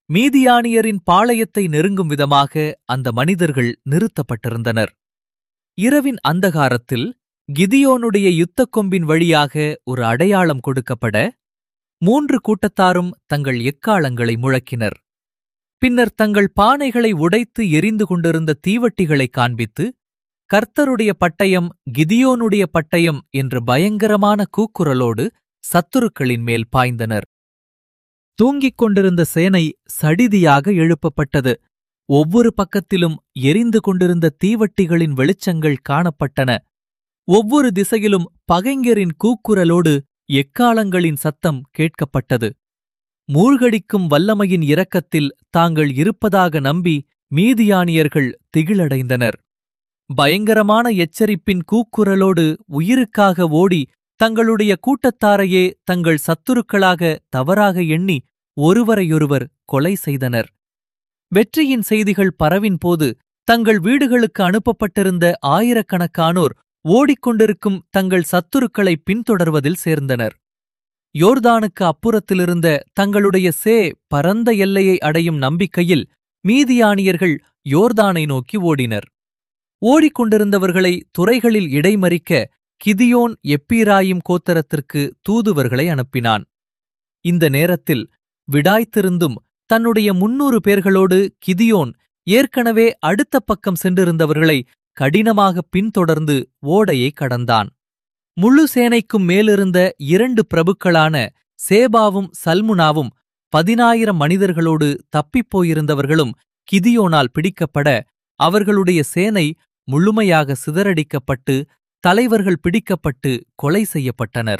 மீதியானியரின் பாளையத்தை நெருங்கும் விதமாக அந்த மனிதர்கள் நிறுத்தப்பட்டிருந்தனர். இரவின் அந்தகாரத்தில் கிதியோனுடைய யுத்தக் கொம்பின் வழியாக ஒரு அடையாளம் கொடுக்கப்பட, மூன்று கூட்டத்தாரும் தங்கள் எக்காளங்களை முழக்கினர். பின்னர் தங்கள் பானைகளை உடைத்து எரிந்து கொண்டிருந்த தீவட்டிகளை காண்பித்து, கர்த்தருடைய பட்டயம், கிதியோனுடைய பட்டயம் என்ற பயங்கரமான கூக்குரலோடு சத்துருக்களின் மேல் பாய்ந்தனர். தூங்கிக் கொண்டிருந்த சேனை சடிதியாக எழுப்பப்பட்டது. ஒவ்வொரு பக்கத்திலும் எரிந்து கொண்டிருந்த தீவட்டிகளின் வெளிச்சங்கள் காணப்பட்டன. ஒவ்வொரு திசையிலும் பகைஞரின் கூக்குரலோடு எக்காளங்களின் சத்தம் கேட்கப்பட்டது. மூழ்கடிக்கும் வல்லமையின் இரக்கத்தில் தாங்கள் இருப்பதாக நம்பி மீதியானியர்கள் திகிலடைந்தனர். பயங்கரமான எச்சரிப்பின் கூக்குரலோடு உயிருக்காக ஓடி தங்களுடைய கூட்டத்தாரையே தங்கள் சத்துருக்களாக தவறாக எண்ணி ஒருவரையொருவர் கொலை செய்தனர். வெற்றியின் செய்திகள் பரவின்போது தங்கள் வீடுகளுக்கு அனுப்பப்பட்டிருந்த ஆயிரக்கணக்கானோர் ஓடிக்கொண்டிருக்கும் தங்கள் சத்துருக்களை பின்தொடர்வதில் சேர்ந்தனர். யோர்தானுக்கு அப்புறத்திலிருந்த தங்களுடைய சே பரந்த எல்லையை அடையும் நம்பிக்கையில் மீதியானியர்கள் யோர்தானை நோக்கி ஓடினர். ஓடிக்கொண்டிருந்தவர்களை துறைகளில் இடைமறிக்க கிதியோன் எப்பீராயிம் கோத்திரத்திற்கு தூதுவர்களை அனுப்பினான். இந்த நேரத்தில் விடாய்த்திருந்தும் தன்னுடைய முன்னூறு பேர்களோடு கிதியோன் ஏற்கனவே அடுத்த பக்கம் சென்றிருந்தவர்களை கடினமாக பின்தொடர்ந்து ஓடையை கடந்தான். முழு சேனைக்கும் மேலிருந்த இரண்டு பிரபுக்களான சேபாவும் சல்முனாவும் பதினாயிரம் மனிதர்களோடு தப்பிப்போயிருந்தவர்களும் கிதியோனால் பிடிக்கப்பட, அவர்களுடைய சேனை முழுமையாக சிதறடிக்கப்பட்டு தலைவர்கள் பிடிக்கப்பட்டு கொலை செய்யப்பட்டனர்.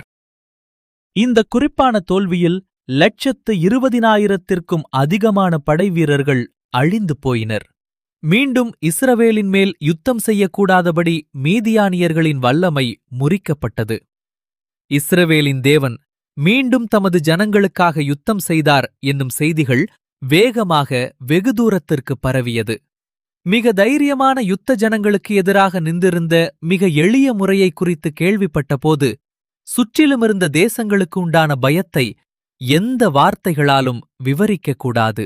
இந்த குறிப்பான தோல்வியில் லட்சத்து இருபதினாயிரத்திற்கும் அதிகமான படைவீரர்கள் அழிந்து போயினர். மீண்டும் இஸ்ரவேலின் மேல் யுத்தம் செய்யக்கூடாதபடி மீதியானியர்களின் வல்லமை முறிக்கப்பட்டது. இஸ்ரவேலின் தேவன் மீண்டும் தமது ஜனங்களுக்காக யுத்தம் செய்தார் என்னும் செய்திகள் வேகமாக வெகு தூரத்திற்கு பரவியது. மிக தைரியமான யுத்த ஜனங்களுக்கு எதிராக நின்றிருந்த மிக எளிய முறையை குறித்து கேள்விப்பட்டபோது சுற்றிலுமிருந்த தேசங்களுக்கு உண்டான பயத்தை எந்த வார்த்தைகளாலும் விவரிக்கக்கூடாது.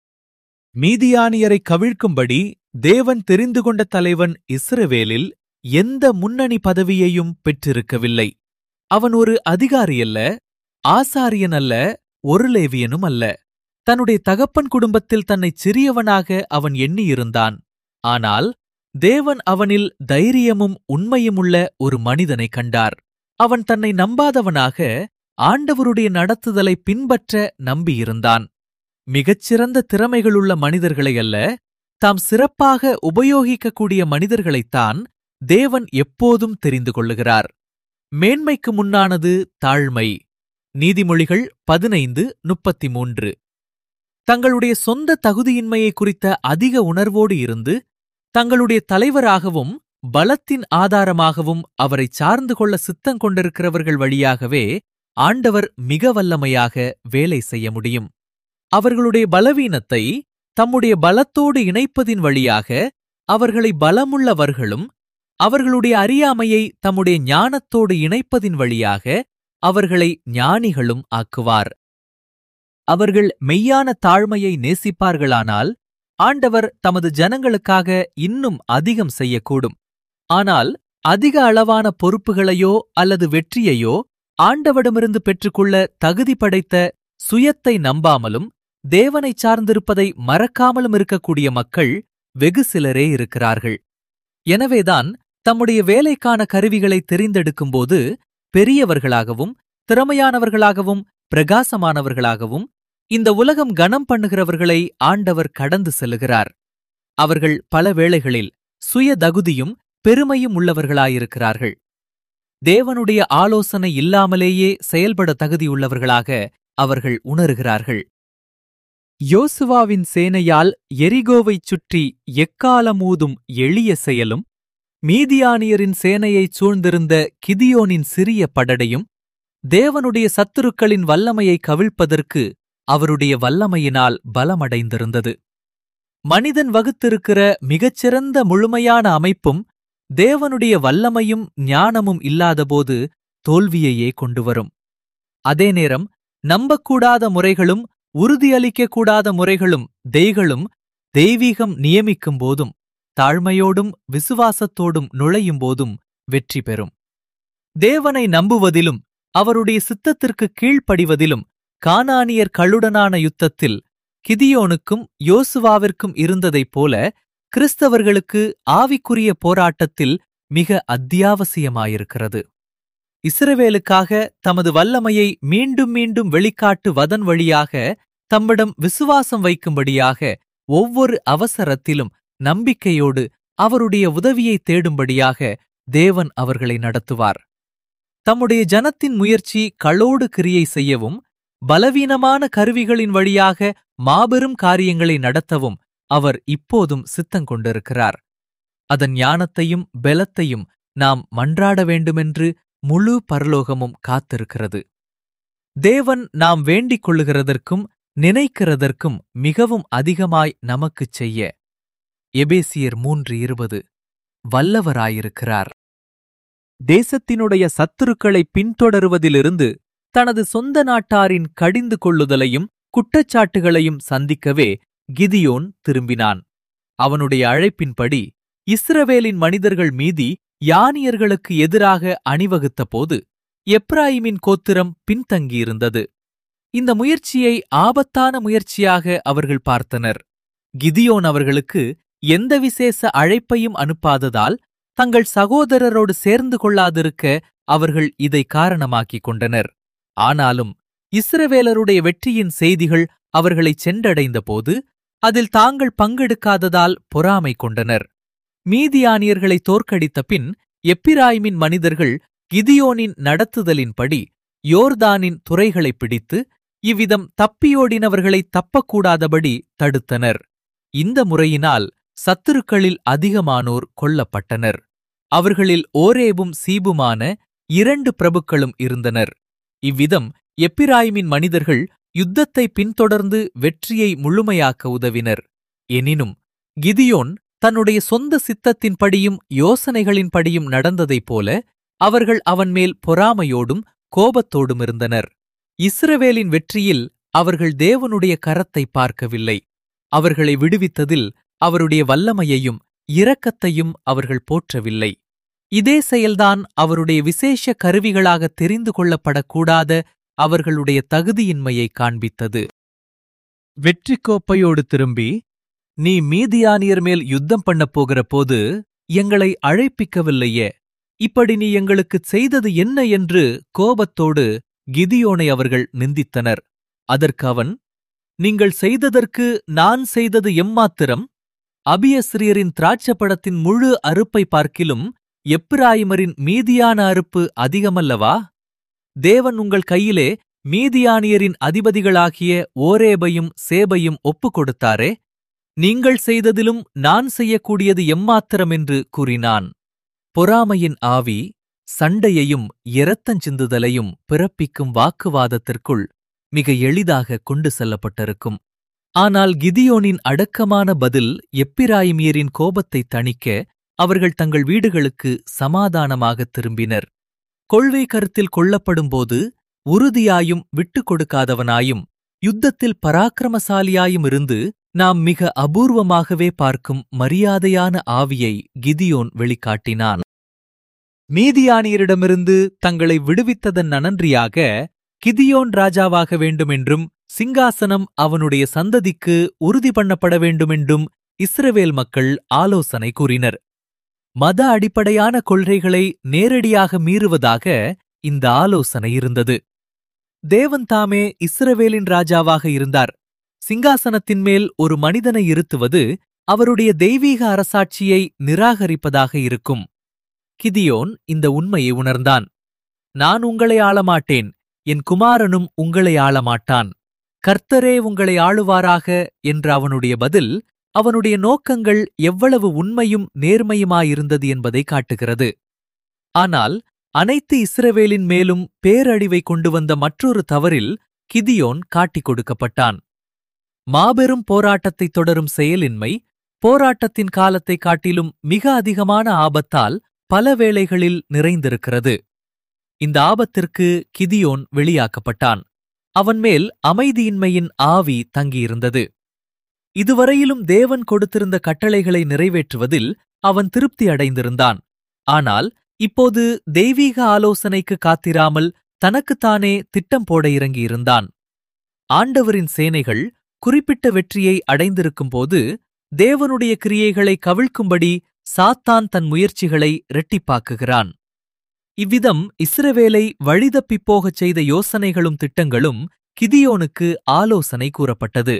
மீதியானியரை கவிழ்க்கும்படி தேவன் தெரிந்து கொண்ட தலைவன் இஸ்ரவேலில் எந்த முன்னணி பதவியையும் பெற்றிருக்கவில்லை. அவன் ஒரு அதிகாரியல்ல, ஆசாரியன் அல்ல, ஒரு லேவியனும் அல்ல. தன்னுடைய தகப்பன் குடும்பத்தில் தன்னைச் சிறியவனாக அவன் எண்ணியிருந்தான். ஆனால் தேவன் அவனில் தைரியமும் உண்மையுமுள்ள ஒரு மனிதனை கண்டார். அவன் தன்னை நம்பாதவனாக ஆண்டவருடைய நடத்துதலை பின்பற்ற நம்பியிருந்தான். மிகச்சிறந்த திறமைகளுள்ள மனிதர்களை அல்ல, தாம் சிறப்பாக உபயோகிக்கக்கூடிய மனிதர்களைத்தான் தேவன் எப்போதும் தெரிந்து கொள்ளுகிறார். மேன்மைக்கு முன்னானது தாழ்மை. நீதிமொழிகள் பதினைந்து முப்பத்தி மூன்று. தங்களுடைய சொந்த தகுதியின்மையை குறித்த அதிக உணர்வோடு இருந்து தங்களுடைய தலைவராகவும் பலத்தின் ஆதாரமாகவும் அவரை சார்ந்து கொள்ள சித்தம் கொண்டிருக்கிறவர்கள் வழியாகவே ஆண்டவர் மிக வல்லமையாக வேலை செய்ய முடியும். அவர்களுடைய பலவீனத்தை தம்முடைய பலத்தோடு இணைப்பதின் வழியாக அவர்களை பலமுள்ளவர்களும், அவர்களுடைய அறியாமையை தம்முடைய ஞானத்தோடு இணைப்பதின் வழியாக அவர்களை ஞானிகளும் ஆக்குவார். அவர்கள் மெய்யான தாழ்மையை நேசிப்பார்களானால் ஆண்டவர் தமது ஜனங்களுக்காக இன்னும் அதிகம் செய்யக்கூடும். ஆனால் அதிக அளவான பொறுப்புகளையோ அல்லது வெற்றியையோ ஆண்டவரிடமிருந்து பெற்றுக்கொள்ள தகுதி படைத்த சுயத்தை நம்பாமலும் தேவனைச் சார்ந்திருப்பதை மறக்காமலும் இருக்கக்கூடிய மக்கள் வெகு சிலரே இருக்கிறார்கள். எனவேதான் தம்முடைய வேலைக்கான கருவிகளை தெரிந்தெடுக்கும்போது பெரியவர்களாகவும் திறமையானவர்களாகவும் பிரகாசமானவர்களாகவும் இந்த உலகம் கனம் பண்ணுகிறவர்களை ஆண்டவர் கடந்து செல்லுகிறார். அவர்கள் பல வேளைகளில் சுய தகுதியும் பெருமையும் உள்ளவர்களாயிருக்கிறார்கள். தேவனுடைய ஆலோசனை இல்லாமலேயே செயல்பட தகுதியுள்ளவர்களாக அவர்கள் உணருகிறார்கள். யோசுவாவின் சேனையால் எரிகோவைச் சுற்றி எக்காலமூதும் எளிய செயலும், மீதியானியரின் சேனையைச் சூழ்ந்திருந்த கிதியோனின் சிறிய படடையும் தேவனுடைய சத்துருக்களின் வல்லமையை கவிழ்ப்பதற்கு அவருடைய வல்லமையினால் பலமடைந்திருந்தது. மனிதன் வகுத்திருக்கிற மிகச்சிறந்த முழுமையான அமைப்பும் தேவனுடைய வல்லமையும் ஞானமும் இல்லாதபோது தோல்வியையே கொண்டுவரும். அதே நேரம் நம்பக்கூடாத முறைகளும் உறுதியளிக்க கூடாத முறைகளும் தெய்களும் தெய்வீகம் நியமிக்கும் போதும் தாழ்மையோடும் விசுவாசத்தோடும் நுழையும் போதும் வெற்றி பெறும். தேவனை நம்புவதிலும் அவருடைய சித்தத்திற்கு கீழ்ப்படிவதிலும் கானானியர் களுடனான யுத்தத்தில் கிதியோனுக்கும் யோசுவாவிற்கும் இருந்ததைப் போல கிறிஸ்தவர்களுக்கு ஆவிக்குரிய போராட்டத்தில் மிக அத்தியாவசியமாயிருக்கிறது. இஸ்ரவேலுக்காக தமது வல்லமையை மீண்டும் மீண்டும் வெளிக்காட்டுவதன் வழியாக தம்மிடம் விசுவாசம் வைக்கும்படியாக ஒவ்வொரு அவசரத்திலும் நம்பிக்கையோடு அவருடைய உதவியை தேடும்படியாக தேவன் அவர்களை நடத்துவார். தம்முடைய ஜனத்தின் முயற்சி களோடு கிரியை செய்யவும் பலவீனமான கருவிகளின் வழியாக மாபெரும் காரியங்களை நடத்தவும் அவர் இப்போதும் சித்தங்கொண்டிருக்கிறார். அதன் ஞானத்தையும் பெலத்தையும் நாம் மன்றாட வேண்டுமென்று முழு பரலோகமும் காத்திருக்கிறது. தேவன் நாம் வேண்டிக் கொள்ளுகிறதற்கும் நினைக்கிறதற்கும் மிகவும் அதிகமாய் நமக்குச் செய்ய எபேசியர் மூன்று இருபது வல்லவராயிருக்கிறார். தேசத்தினுடைய சத்துருக்களை பின்தொடருவதிலிருந்து தனது சொந்த நாட்டாரின் கடிந்து கொள்ளுதலையும் குற்றச்சாட்டுகளையும் சந்திக்கவே கிதியோன் திரும்பினான். அவனுடைய அழைப்பின்படி இஸ்ரவேலின் மனிதர்கள் மீதி யானியர்களுக்கு எதிராக அணிவகுத்த போது எப்ராயிமின் கோத்திரம் பின்தங்கியிருந்தது. இந்த முயற்சியை ஆபத்தான முயற்சியாக அவர்கள் பார்த்தனர். கிதியோன் அவர்களுக்கு எந்த விசேஷ அழைப்பையும் அனுப்பாததால் தங்கள் சகோதரரோடு சேர்ந்து கொள்ளாதிருக்க அவர்கள் இதை காரணமாக்கிக் கொண்டனர். ஆனாலும் இஸ்ரவேலருடைய வெற்றியின் செய்திகள் அவர்களை சென்றடைந்தபோது அதில் தாங்கள் பங்கெடுக்காததால் பொறாமை கொண்டனர். மீதியானியர்களை தோற்கடித்த பின் எப்பிராயிமின் மனிதர்கள் கிதியோனின் நடத்துதலின்படி யோர்தானின் துறைகளை பிடித்து இவ்விதம் தப்பியோடினவர்களை தப்பக்கூடாதபடி தடுத்தனர். இந்த முறையினால் சத்துருக்களில் அதிகமானோர் கொல்லப்பட்டனர். அவர்களில் ஓரேபும் சீபுமான இரண்டு பிரபுக்களும் இருந்தனர். இவ்விதம் எப்பிராயிமின் மனிதர்கள் யுத்தத்தை பின்தொடர்ந்து வெற்றியை முழுமையாக்க உதவினர். எனினும் கிதியோன் தன்னுடைய சொந்த சித்தத்தின்படியும் யோசனைகளின்படியும் நடந்ததைப் போல அவர்கள் அவன் மேல் பொறாமையோடும் கோபத்தோடும் இருந்தனர். இஸ்ரவேலின் வெற்றியில் அவர்கள் தேவனுடைய கரத்தை பார்க்கவில்லை. அவர்களை விடுவித்ததில் அவருடைய வல்லமையையும் இரக்கத்தையும் அவர்கள் போற்றவில்லை. இதே செயல்தான் அவருடைய விசேஷ கருவிகளாக தெரிந்து கொள்ளப்படக்கூடாத அவர்களுடைய தகுதியின்மையை காண்பித்தது. வெற்றி கோப்பையோடு திரும்பி, நீ மீதியானியர் மேல் யுத்தம் பண்ணப் போகிற போது எங்களை அழைப்பிக்கவில்லையே, இப்படி நீ எங்களுக்குச் செய்தது என்ன என்று கோபத்தோடு கிதியோனை அவர்கள் நிந்தித்தனர். அதற்கு அவன், நீங்கள் செய்ததற்கு நான் செய்தது எம்மாத்திரம்? அபியஸ்ரியரின் திராட்சப்பழத்தின் முழு அறுப்பை பார்க்கிலும் எப்பிராயிமரின் மீதியான அறுப்பு அதிகமல்லவா? தேவன் உங்கள் கையிலே மீதியானியரின் அதிபதிகளாகிய ஓரேபையும் சேபையும் ஒப்புக் கொடுத்தாரே, நீங்கள் செய்ததிலும் நான் செய்யக்கூடியது எம்மாத்திரம் என்று கூறினான். பொறாமையின் ஆவி சண்டையையும் இரத்தஞ்சிந்துதலையும் பிறப்பிக்கும் வாக்குவாதத்திற்குள் மிக எளிதாக கொண்டு செல்லப்பட்டிருக்கும். ஆனால் கிதியோனின் அடக்கமான பதில் எப்பிராயிமியரின் கோபத்தை தணிக்க அவர்கள் தங்கள் வீடுகளுக்கு சமாதானமாகத் திரும்பினர். கொள்கை கருத்தில் கொள்ளப்படும்போது உறுதியாயும் விட்டுக் கொடுக்காதவனாயும் யுத்தத்தில் பராக்கிரமசாலியாயும் இருந்து நாம் மிக அபூர்வமாகவே பார்க்கும் மரியாதையான ஆவியை கிதியோன் வெளிக்காட்டினான். மீதியானியரிடமிருந்து தங்களை விடுவித்ததன் நன்றியாக கிதியோன் ராஜாவாக வேண்டுமென்றும் சிங்காசனம் அவனுடைய சந்ததிக்கு உறுதி பண்ணப்பட வேண்டுமென்றும் இஸ்ரவேல் மக்கள் ஆலோசனை கூறினர். மத அடிப்படையான கொள்கைகளை நேரடியாக மீறுவதாக இந்த ஆலோசனை இருந்தது. தேவன் தாமே இஸ்ரவேலின் ராஜாவாக இருந்தார். சிங்காசனத்தின் மேல் ஒரு மனிதனை இருத்துவது அவருடைய தெய்வீக அரசாட்சியை நிராகரிப்பதாக இருக்கும். கிதியோன் இந்த உண்மையை உணர்ந்தான். நான் உங்களை ஆளமாட்டேன், என் குமாரனும் உங்களை ஆளமாட்டான், கர்த்தரே உங்களை ஆளுவாராக என்ற அவனுடைய பதில் அவனுடைய நோக்கங்கள் எவ்வளவு உண்மையும் நேர்மையுமாயிருந்தது என்பதை காட்டுகிறது. ஆனால் அனைத்து இஸ்ரவேலின் மேலும் பேரழிவை கொண்டு வந்த மற்றொரு தவறில் கிதியோன் காட்டிக் கொடுக்கப்பட்டான். மாபெரும் போராட்டத்தைத் தொடரும் செயலின்மை போராட்டத்தின் காலத்தை காட்டிலும் மிக அதிகமான ஆபத்தால் பல வேளைகளில் நிறைந்திருக்கிறது. இந்த ஆபத்திற்கு கிதியோன் வெளியாக்கப்பட்டான். அவன்மேல் அமைதியின்மையின் ஆவி தங்கியிருந்தது. இதுவரையிலும் தேவன் கொடுத்திருந்த கட்டளைகளை நிறைவேற்றுவதில் அவன் திருப்தி அடைந்திருந்தான். ஆனால் இப்போது தெய்வீக ஆலோசனைக்கு காத்திராமல் தனக்குத்தானே திட்டம் போட இறங்கியிருந்தான். ஆண்டவரின் சேனைகள் குறிப்பிட்ட வெற்றியை அடைந்திருக்கும்போது தேவனுடைய கிரியைகளை கவிழ்க்கும்படி சாத்தான் தன் முயற்சிகளை இரட்டிப்பாக்குகிறான். இவ்விதம் இஸ்ரவேலை வழிதப்பிப் போகச் செய்த யோசனைகளும் திட்டங்களும் கிதியோனுக்கு ஆலோசனை கூறப்பட்டது.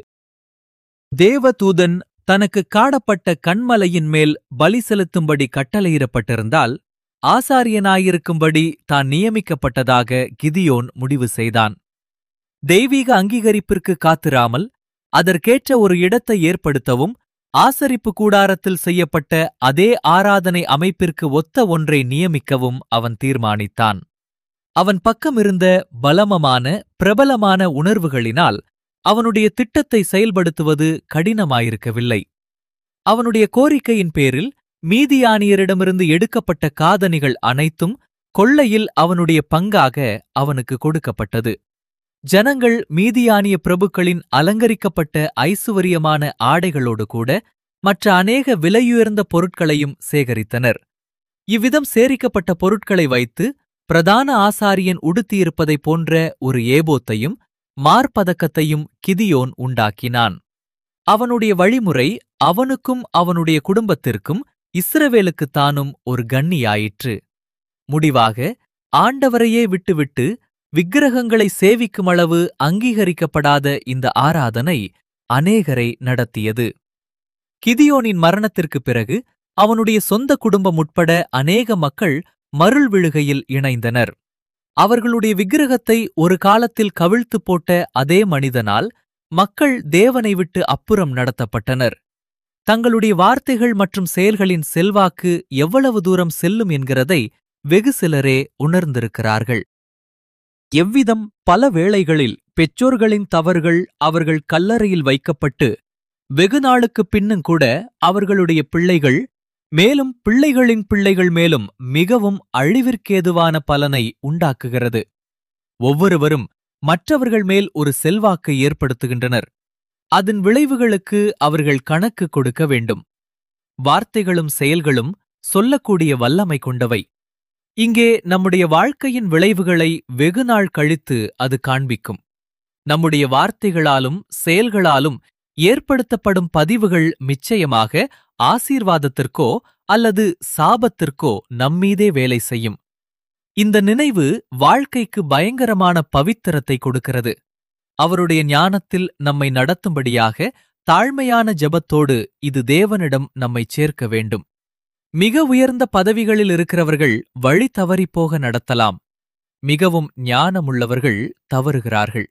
தேவதூதன் தனக்கு காணப்பட்ட கன்மலையின் மேல் பலி செலுத்தும்படி கட்டளையிடப்பட்டிருந்தால் ஆசாரியனாயிருக்கும்படி தான் நியமிக்கப்பட்டதாக கிதியோன் முடிவு செய்தான். தெய்வீக அங்கீகரிப்பிற்கு காத்திராமல் அதற்கேற்ற ஒரு இடத்தை ஏற்படுத்தவும் ஆசரிப்பு கூடாரத்தில் செய்யப்பட்ட அதே ஆராதனை அமைப்பிற்கு ஒத்த ஒன்றை நியமிக்கவும் அவன் தீர்மானித்தான். அவன் பக்கமிருந்த பலமமான பிரபலமான உணர்வுகளினால் அவனுடைய திட்டத்தை செயல்படுத்துவது கடினமாயிருக்கவில்லை. அவனுடைய கோரிக்கையின் பேரில் மீதியானியரிடமிருந்து எடுக்கப்பட்ட காதணிகள் அனைத்தும் கொள்ளையில் அவனுடைய பங்காக அவனுக்கு கொடுக்கப்பட்டது. ஜனங்கள் மீதியானிய பிரபுக்களின் அலங்கரிக்கப்பட்ட ஐசுவரியமான ஆடைகளோடு கூட மற்ற அநேக விலையுயர்ந்த பொருட்களையும் சேகரித்தனர். இவ்விதம் சேரிக்கப்பட்ட பொருட்களை வைத்து பிரதான ஆசாரியன் உடுத்தியிருப்பதைப் போன்ற ஒரு ஏபோத்தையும் மார்பதக்கத்தையும் கிதியோன் உண்டாக்கினான். அவனுடைய வழிமுறை அவனுக்கும் அவனுடைய குடும்பத்திற்கும் இஸ்ரவேலுக்குத்தானும் ஒரு கண்ணியாயிற்று. முடிவாக ஆண்டவரையே விட்டுவிட்டு விக்கிரகங்களை சேவிக்குமளவு அங்கீகரிக்கப்படாத இந்த ஆராதனை அநேகரை நடத்தியது. கிதியோனின் மரணத்திற்குப் பிறகு அவனுடைய சொந்த குடும்பம் உட்பட அநேக மக்கள் மருள் விழுகையில் இணைந்தனர். அவர்களுடைய விக்கிரகத்தை ஒரு காலத்தில் கவிழ்த்துப் போட்ட அதே மனிதனால் மக்கள் தேவனை விட்டு அப்புறம் நடத்தப்பட்டனர். தங்களுடைய வார்த்தைகள் மற்றும் செயல்களின் செல்வாக்கு எவ்வளவு தூரம் செல்லும் என்கிறதை வெகு சிலரே உணர்ந்திருக்கிறார்கள். எவ்விதம் பல வேளைகளில் பெற்றோர்களின் தவறுகள் அவர்கள் கல்லறையில் வைக்கப்பட்டு வெகு நாளுக்குப் பின்னும் கூட அவர்களுடைய பிள்ளைகள் மேலும் பிள்ளைகளின் பிள்ளைகள் மேலும் மிகவும் அழிவிற்கேதுவான பலனை உண்டாக்குகிறது. ஒவ்வொருவரும் மற்றவர்கள் மேல் ஒரு செல்வாக்கை ஏற்படுத்துகின்றனர். அதன் விளைவுகளுக்கு அவர்கள் கணக்கு கொடுக்க வேண்டும். வார்த்தைகளும் செயல்களும் சொல்லக்கூடிய வல்லமை கொண்டவை. இங்கே நம்முடைய வாழ்க்கையின் விளைவுகளை வெகுநாள் கழித்து அது காண்பிக்கும். நம்முடைய வார்த்தைகளாலும் செயல்களாலும் ஏற்படுத்தப்படும் பதிவுகள் நிச்சயமாக ஆசீர்வாதத்திற்கோ அல்லது சாபத்திற்கோ நம்மீதே வேலை செய்யும். இந்த நினைவு வாழ்க்கைக்கு பயங்கரமான பவித்திரத்தை கொடுக்கிறது. அவருடைய ஞானத்தில் நம்மை நடத்தும்படியாக தாழ்மையான ஜெபத்தோடு இது தேவனிடம் நம்மை சேர்க்க வேண்டும். மிக உயர்ந்த பதவிகளில் இருக்கிறவர்கள் வழி தவறிப்போக நடத்தலாம். மிகவும் ஞானமுள்ளவர்கள் தவறுகிறார்கள்.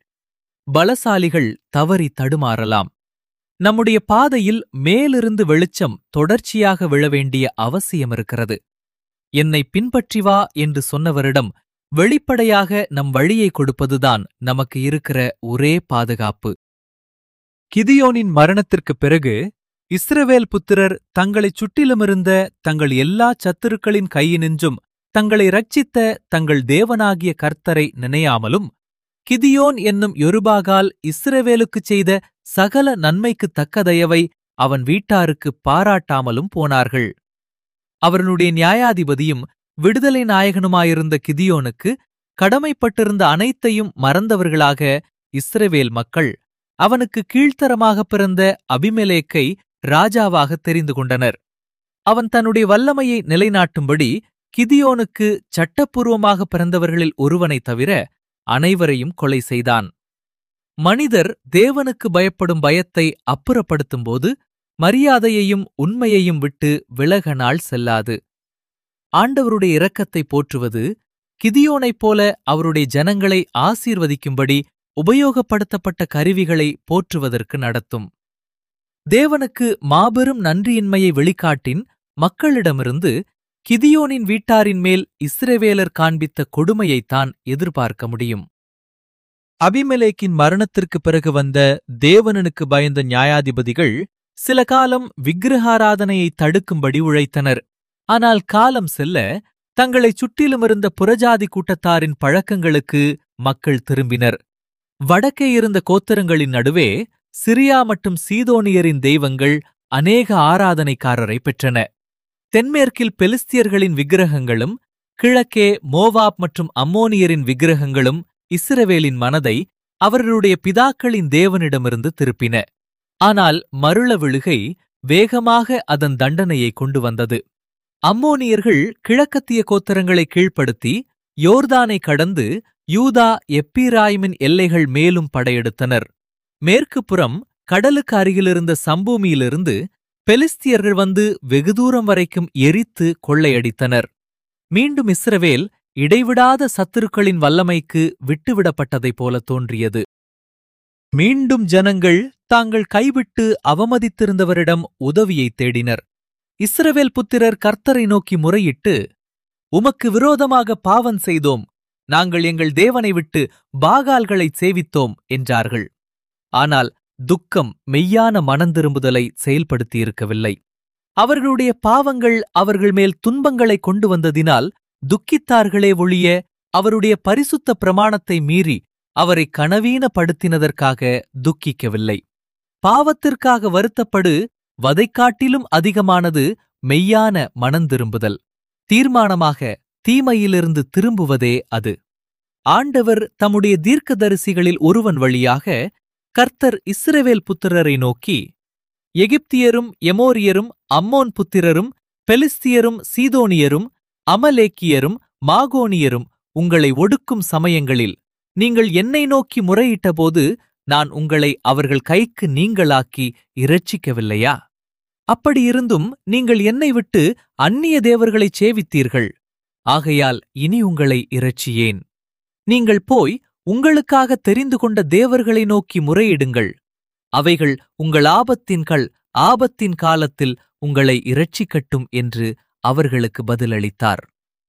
பலசாலிகள் தவறி தடுமாறலாம். நம்முடைய பாதையில் மேலிருந்து வெளிச்சம் தொடர்ச்சியாக விழவேண்டிய அவசியமிருக்கிறது. என்னை பின்பற்றி வா என்று சொன்னவரிடம் வெளிப்படையாக நம் வழியை கொடுப்பதுதான் நமக்கு இருக்கிற ஒரே பாதுகாப்பு. கிதியோனின் மரணத்திற்குப் பிறகு இஸ்ரவேல் புத்திரர் தங்களைச் சுற்றிலுமிருந்த தங்கள் எல்லா சத்துருக்களின் கையினின்றும் தங்களை இரட்சித்த தங்கள் தேவனாகிய கர்த்தரை நினையாமலும் கிதியோன் என்னும் யொருபாகால் இஸ்ரவேலுக்குச் செய்த சகல நன்மைக்குத் தக்க தயவை அவன் வீட்டாருக்குப் பாராட்டாமலும் போனார்கள். அவனுடைய நியாயாதிபதியும் விடுதலை நாயகனுமாயிருந்த கிதியோனுக்கு கடமைப்பட்டிருந்த அனைத்தையும் மறந்தவர்களாக இஸ்ரவேல் மக்கள் அவனுக்கு கீழ்த்தரமாகப் பிறந்த அபிமெலேக்கை ராஜாவாக தெரிந்து கொண்டனர். அவன் தன்னுடைய வல்லமையை நிலைநாட்டும்படி கிதியோனுக்கு சட்டப்பூர்வமாக பிறந்தவர்களில் ஒருவனைத் தவிர அனைவரையும் கொலை செய்தான். மனிதர் தேவனுக்கு பயப்படும் பயத்தை அப்புறப்படுத்தும்போது மரியாதையையும் உண்மையையும் விட்டு விலக நாள் செல்லாது. ஆண்டவருடைய இரக்கத்தை போற்றுவது கிதியோனைப் போல அவருடைய ஜனங்களை ஆசீர்வதிக்கும்படி உபயோகப்படுத்தப்பட்ட கருவிகளை போற்றுவதற்கு நடத்தும். தேவனுக்கு மாபெரும் நன்றியின்மையை வெளிக்காட்டின் மக்களிடமிருந்து கிதியோனின் வீட்டாரின் மேல் இஸ்ரவேலர் காண்பித்த கொடுமையைத்தான் எதிர்பார்க்க முடியும். அபிமெலேக்கின் மரணத்திற்குப் பிறகு வந்த தேவனுக்கு பயந்த நியாயாதிபதிகள் சில காலம் விக்கிரகாராதனையை தடுக்கும்படி உழைத்தனர். ஆனால் காலம் செல்ல தங்களைச் சுற்றிலுமிருந்த புறஜாதி கூட்டத்தாரின் பழக்கங்களுக்கு மக்கள் திரும்பினர். வடக்கே இருந்த கோத்திரங்களின் நடுவே சிரியா மற்றும் சீதோனியரின் தெய்வங்கள் அநேக ஆராதனைக்காரரை பெற்றன. தென்மேற்கில் பெலிஸ்தியர்களின் விக்கிரகங்களும் கிழக்கே மோவாப் மற்றும் அம்மோனியரின் விக்கிரகங்களும் இஸ்ரவேலின் மனதை அவர்களுடைய பிதாக்களின் தேவனிடமிருந்து திருப்பின. ஆனால் மருள விழுகை வேகமாக அதன் தண்டனையை கொண்டு வந்தது. அம்மோனியர்கள் கிழக்கத்திய கோத்திரங்களை கீழ்ப்படுத்தி யோர்தானை கடந்து யூதா எப்பீராயிமின் எல்லைகள் மேலும் படையெடுத்தனர். மேற்கு புறம் கடலுக்கு அருகிலிருந்த சம்பூமியிலிருந்து பெலிஸ்தியர்கள் வந்து வெகு தூரம் வரைக்கும் எரித்து கொள்ளையடித்தனர். மீண்டும் இஸ்ரவேல் இடைவிடாத சத்துருக்களின் வல்லமைக்கு விட்டுவிடப்பட்டதைப் போல தோன்றியது. மீண்டும் ஜனங்கள் தாங்கள் கைவிட்டு அவமதித்திருந்தவரிடம் உதவியைத் தேடினர். இஸ்ரவேல் புத்திரர் கர்த்தரை நோக்கி முறையிட்டு, உமக்கு விரோதமாக பாவம் செய்தோம், நாங்கள் எங்கள் தேவனை விட்டு பாகால்களைச் சேவித்தோம் என்றார்கள். ஆனால் துக்கம் மெய்யான மனந்திரும்புதலை செயல்படுத்தியிருக்கவில்லை. அவர்களுடைய பாவங்கள் அவர்கள் மேல் துன்பங்களை கொண்டு வந்ததினால் துக்கித்தார்களே ஒழிய அவருடைய பரிசுத்த பிரமாணத்தை மீறி அவரை கனவீனப்படுத்தினதற்காக துக்கிக்கவில்லை. பாவத்திற்காக வருத்தப்படு வதைக்காட்டிலும் அதிகமானது மெய்யான மனந்திரும்புதல். தீர்மானமாக தீமையிலிருந்து திரும்புவதே அது. ஆண்டவர் தம்முடைய தீர்க்கதரிசிகளில் ஒருவன் வழியாக கர்த்தர் இஸ்ரவேல் புத்திரரை நோக்கி, எகிப்தியரும் எமோரியரும் அம்மோன் புத்திரரும் பெலிஸ்தியரும் சீதோனியரும் அமலேக்கியரும் மாகோனியரும் உங்களை ஒடுக்கும் சமயங்களில் நீங்கள் என்னை நோக்கி முறையிட்டபோது நான் உங்களை அவர்கள் கைக்கு நீங்களாக்கி இரட்சிக்கவில்லையா? அப்படியிருந்தும் நீங்கள் என்னை விட்டு அந்நிய தேவர்களைச் சேவித்தீர்கள். ஆகையால் இனி உங்களை இரட்சியேன். நீங்கள் போய் உங்களுக்காக தெரிந்து கொண்ட தேவர்களை நோக்கி முறையிடுங்கள். அவைகள் உங்கள் ஆபத்தின்கள் ஆபத்தின் காலத்தில் உங்களை இரட்சிக்கட்டும் என்று அவர்களுக்கு பதிலளித்தார்.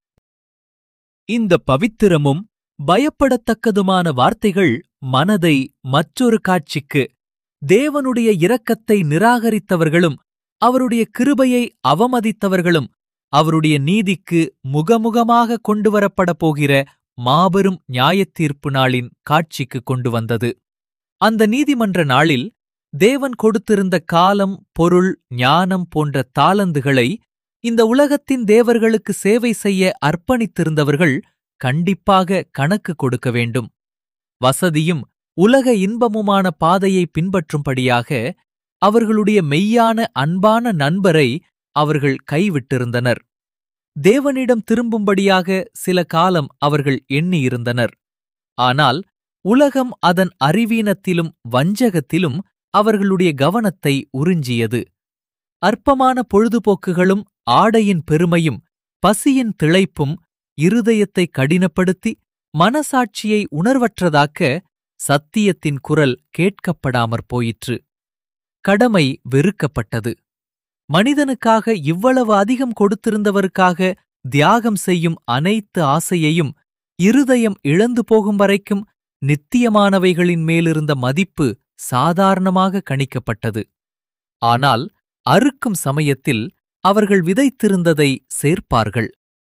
இந்த பவித்திரமும் பயப்படத்தக்கதுமான வார்த்தைகள் மனதை மற்றொரு காட்சிக்கு, தேவனுடைய இரக்கத்தை நிராகரித்தவர்களும் அவருடைய கிருபையை அவமதித்தவர்களும் அவருடைய நீதிக்கு முகமுகமாக கொண்டுவரப்பட போகிற மாபெரும் நியாயத்தீர்ப்பு நாளின் காட்சிக்கு கொண்டு வந்தது. அந்த நீதிமன்ற நாளில் தேவன் கொடுத்திருந்த காலம், பொருள், ஞானம் போன்ற தாளந்துகளை இந்த உலகத்தின் தேவர்களுக்கு சேவை செய்ய அர்ப்பணித்திருந்தவர்கள் கண்டிப்பாக கணக்கு கொடுக்க வேண்டும். வசதியும் உலக இன்பமுமான பாதையை பின்பற்றும்படியாக அவர்களுடைய மெய்யான அன்பான நண்பரை அவர்கள் கைவிட்டிருந்தனர். தேவனிடம் திரும்பும்படியாக சில காலம் அவர்கள் எண்ணியிருந்தனர். ஆனால் உலகம் அதன் அறிவீனத்திலும் வஞ்சகத்திலும் அவர்களுடைய கவனத்தை உறிஞ்சியது. அற்பமான பொழுதுபோக்குகளும் ஆடையின் பெருமையும் பசியின் திளைப்பும் இருதயத்தை கடினப்படுத்தி மனசாட்சியை உணர்வற்றதாக்க சத்தியத்தின் குரல் கேட்கப்படாமற் போயிற்று. கடமை வெறுக்கப்பட்டது. மனிதனுக்காக இவ்வளவு அதிகம் கொடுத்திருந்தவருக்காக தியாகம் செய்யும் அனைத்து ஆசையையும் இருதயம் இழந்து போகும் வரைக்கும் நித்தியமானவைகளின் மேலிருந்த மதிப்பு சாதாரணமாக கணிக்கப்பட்டது. ஆனால் அறுக்கும் சமயத்தில் அவர்கள் விதைத்திருந்ததை சேர்ப்பார்கள்.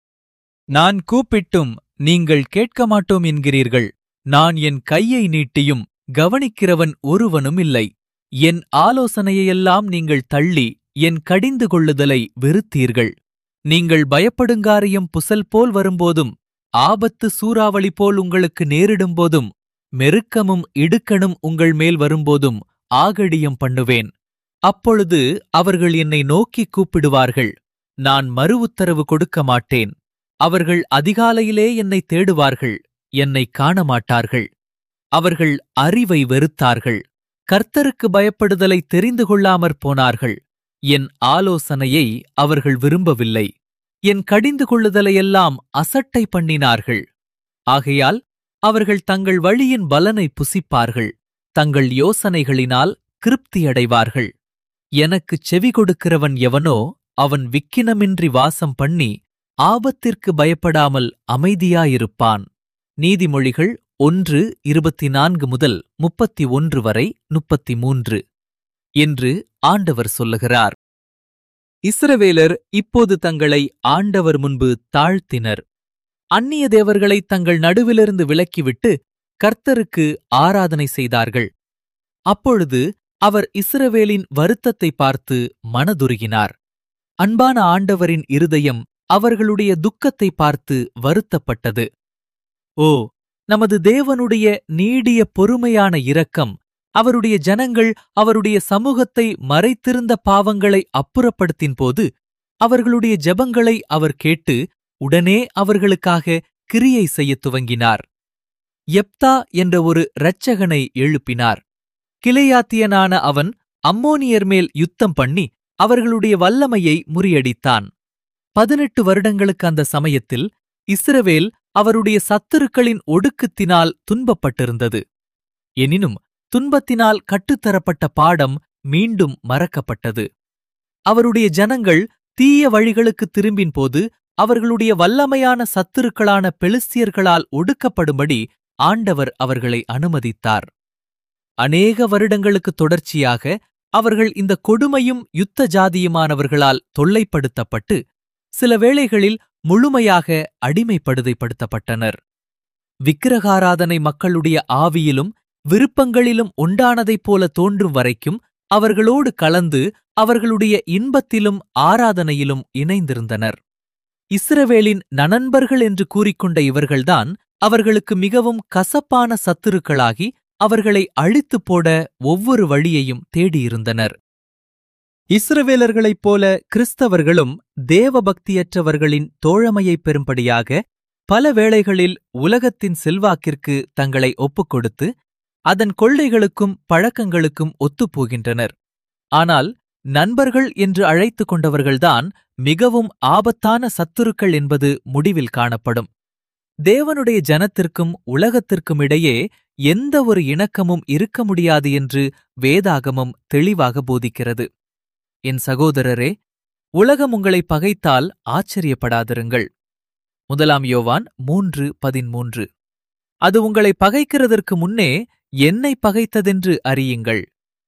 நான் கூப்பிட்டும் நீங்கள் கேட்க மாட்டோம் என்கிறீர்கள். நான் என் கையை நீட்டியும் கவனிக்கிறவன் ஒருவனும் இல்லை. என் ஆலோசனையெல்லாம் நீங்கள் தள்ளி என் கடிந்து கொள்ளுதலை வெறுத்தீர்கள். நீங்கள் பயப்படுங்காரியம் புசல் போல் வரும்போதும் ஆபத்து சூறாவளி போல் உங்களுக்கு நேரிடும்போதும் மெருக்கமும் இடுக்கணும் உங்கள் மேல் வரும்போதும் ஆகடியம் பண்ணுவேன். அப்பொழுது அவர்கள் என்னை நோக்கிக் கூப்பிடுவார்கள். நான் மறு உத்தரவு கொடுக்க மாட்டேன். அவர்கள் அதிகாலையிலே என்னை தேடுவார்கள், என்னை காணமாட்டார்கள். அவர்கள் அறிவை வெறுத்தார்கள், கர்த்தருக்கு பயப்படுதலை தெரிந்து கொள்ளாமற் போனார்கள். என் ஆலோசனையை அவர்கள் விரும்பவில்லை. என் கடிந்து கொள்ளுதலையெல்லாம் அசட்டை பண்ணினார்கள். ஆகையால் அவர்கள் தங்கள் வழியின் பலனை புசிப்பார்கள், தங்கள் யோசனைகளினால் திருப்தியடைவார்கள். எனக்குச் செவி கொடுக்கிறவன் எவனோ அவன் விக்கினமின்றி வாசம் பண்ணி ஆபத்திற்கு பயப்படாமல் அமைதியாயிருப்பான். நீதிமொழிகள் ஒன்று இருபத்தி நான்கு முதல் முப்பத்தி ஒன்று வரை முப்பத்தி மூன்று என்று ஆண்டவர் சொல்லுகிறார். இஸ்ரவேலர் இப்போது தங்களை ஆண்டவர் முன்பு தாழ்த்தினர். அந்நிய தேவர்களை தங்கள் நடுவிலிருந்து விலக்கிவிட்டு கர்த்தருக்கு ஆராதனை செய்தார்கள். அப்பொழுது அவர் இஸ்ரவேலின் வருத்தத்தை பார்த்து மனதுருகினார். அன்பான ஆண்டவரின் இருதயம் அவர்களுடைய துக்கத்தை பார்த்து வருத்தப்பட்டது. ஓ, நமது தேவனுடைய நீடிய பொறுமையான இரக்கம்! அவருடைய ஜனங்கள் அவருடைய சமூகத்தை மறைத்திருந்த பாவங்களை அப்புறப்படுத்தின்போது அவர்களுடைய ஜெபங்களை அவர் கேட்டு உடனே அவர்களுக்காக கிரியை செய்யத் துவங்கினார். யெப்தா என்ற ஒரு இரட்சகனை எழுப்பினார். கிலேயாத்தியனான அவன் அம்மோனியர் மேல் யுத்தம் பண்ணி அவர்களுடைய வல்லமையை முறியடித்தான். பதினெட்டு வருடங்களுக்கு அந்த சமயத்தில் இஸ்ரவேல் அவருடைய சத்துருக்களின் ஒடுக்கத்தினால் துன்பப்பட்டிருந்தது. எனினும் துன்பத்தினால் கற்றுத்தரப்பட்ட பாடம் மீண்டும் மறக்கப்பட்டது. அவருடைய ஜனங்கள் தீய வழிகளுக்கு திரும்பின்போது அவர்களுடைய வல்லமையான சத்துருக்களான பெலிஸ்தியர்களால் ஒடுக்கப்படும்படி ஆண்டவர் அவர்களை அனுமதித்தார். அநேக வருடங்களுக்கு தொடர்ச்சியாக அவர்கள் இந்த கொடுமையும் யுத்த ஜாதியுமானவர்களால் தொல்லைப்படுத்தப்பட்டு சில வேளைகளில் முழுமையாக அடிமைப்படுதைப்படுத்தப்பட்டனர். விக்கிரகாராதனை மக்களுடைய ஆவியிலும் விருப்பங்களிலும் உண்டானதைப் போல தோன்றும் வரைக்கும் அவர்களோடு கலந்து அவர்களுடைய இன்பத்திலும் ஆராதனையிலும் இணைந்திருந்தனர். இஸ்ரவேலின் நண்பர்கள் என்று கூறிக்கொண்ட இவர்கள்தான் அவர்களுக்கு மிகவும் கசப்பான சத்துருக்களாகி அவர்களை அழித்துப் போட ஒவ்வொரு வழியையும் தேடியிருந்தனர். இஸ்ரவேலர்களைப் போல கிறிஸ்தவர்களும் தேவபக்தியற்றவர்களின் தோழமையைப் பெறும்படியாக பல வேளைகளில் உலகத்தின் செல்வாக்கிற்கு தங்களை ஒப்புக்கொடுத்து அதன் கொள்ளைகளுக்கும் பழக்கங்களுக்கும் ஒத்துப்போகின்றனர். ஆனால் நண்பர்கள் என்று அழைத்துக் கொண்டவர்கள்தான் மிகவும் ஆபத்தான சத்துருக்கள் என்பது முடிவில் காணப்படும். தேவனுடைய ஜனத்திற்கும் உலகத்திற்கும் இடையே எந்த ஒரு இணக்கமும் இருக்க முடியாது என்று வேதாகமம் தெளிவாக போதிக்கிறது. என் சகோதரரே, உலகம் உங்களை பகைத்தால் ஆச்சரியப்படாதிருங்கள். முதலாம் யோவான் மூன்று பதிமூன்று. அது உங்களை பகைக்கிறதற்கு முன்னே என்னை பகைத்ததென்று அறியுங்கள்.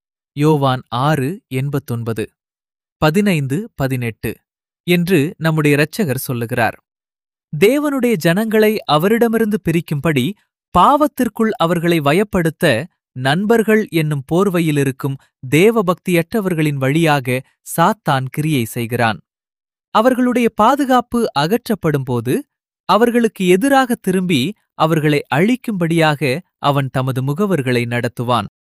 யோவான் ஆறு எண்பத்தொன்பது. பதினைந்து பதினெட்டு என்று நம்முடைய இரட்சகர் சொல்லுகிறார். தேவனுடைய ஜனங்களை அவரிடமிருந்து பிரிக்கும்படி பாவத்திற்குள் அவர்களை வயப்படுத்த நண்பர்கள் என்னும் போர்வையிலிருக்கும் தேவபக்தியற்றவர்களின் வழியாக சாத்தான் கிரியை செய்கிறான். அவர்களுடைய பாதுகாப்பு அகற்றப்படும்போது அவர்களுக்கு எதிராக திரும்பி அவர்களை அழிக்கும்படியாக அவன் தமது முகவர்களை நடத்துவான்.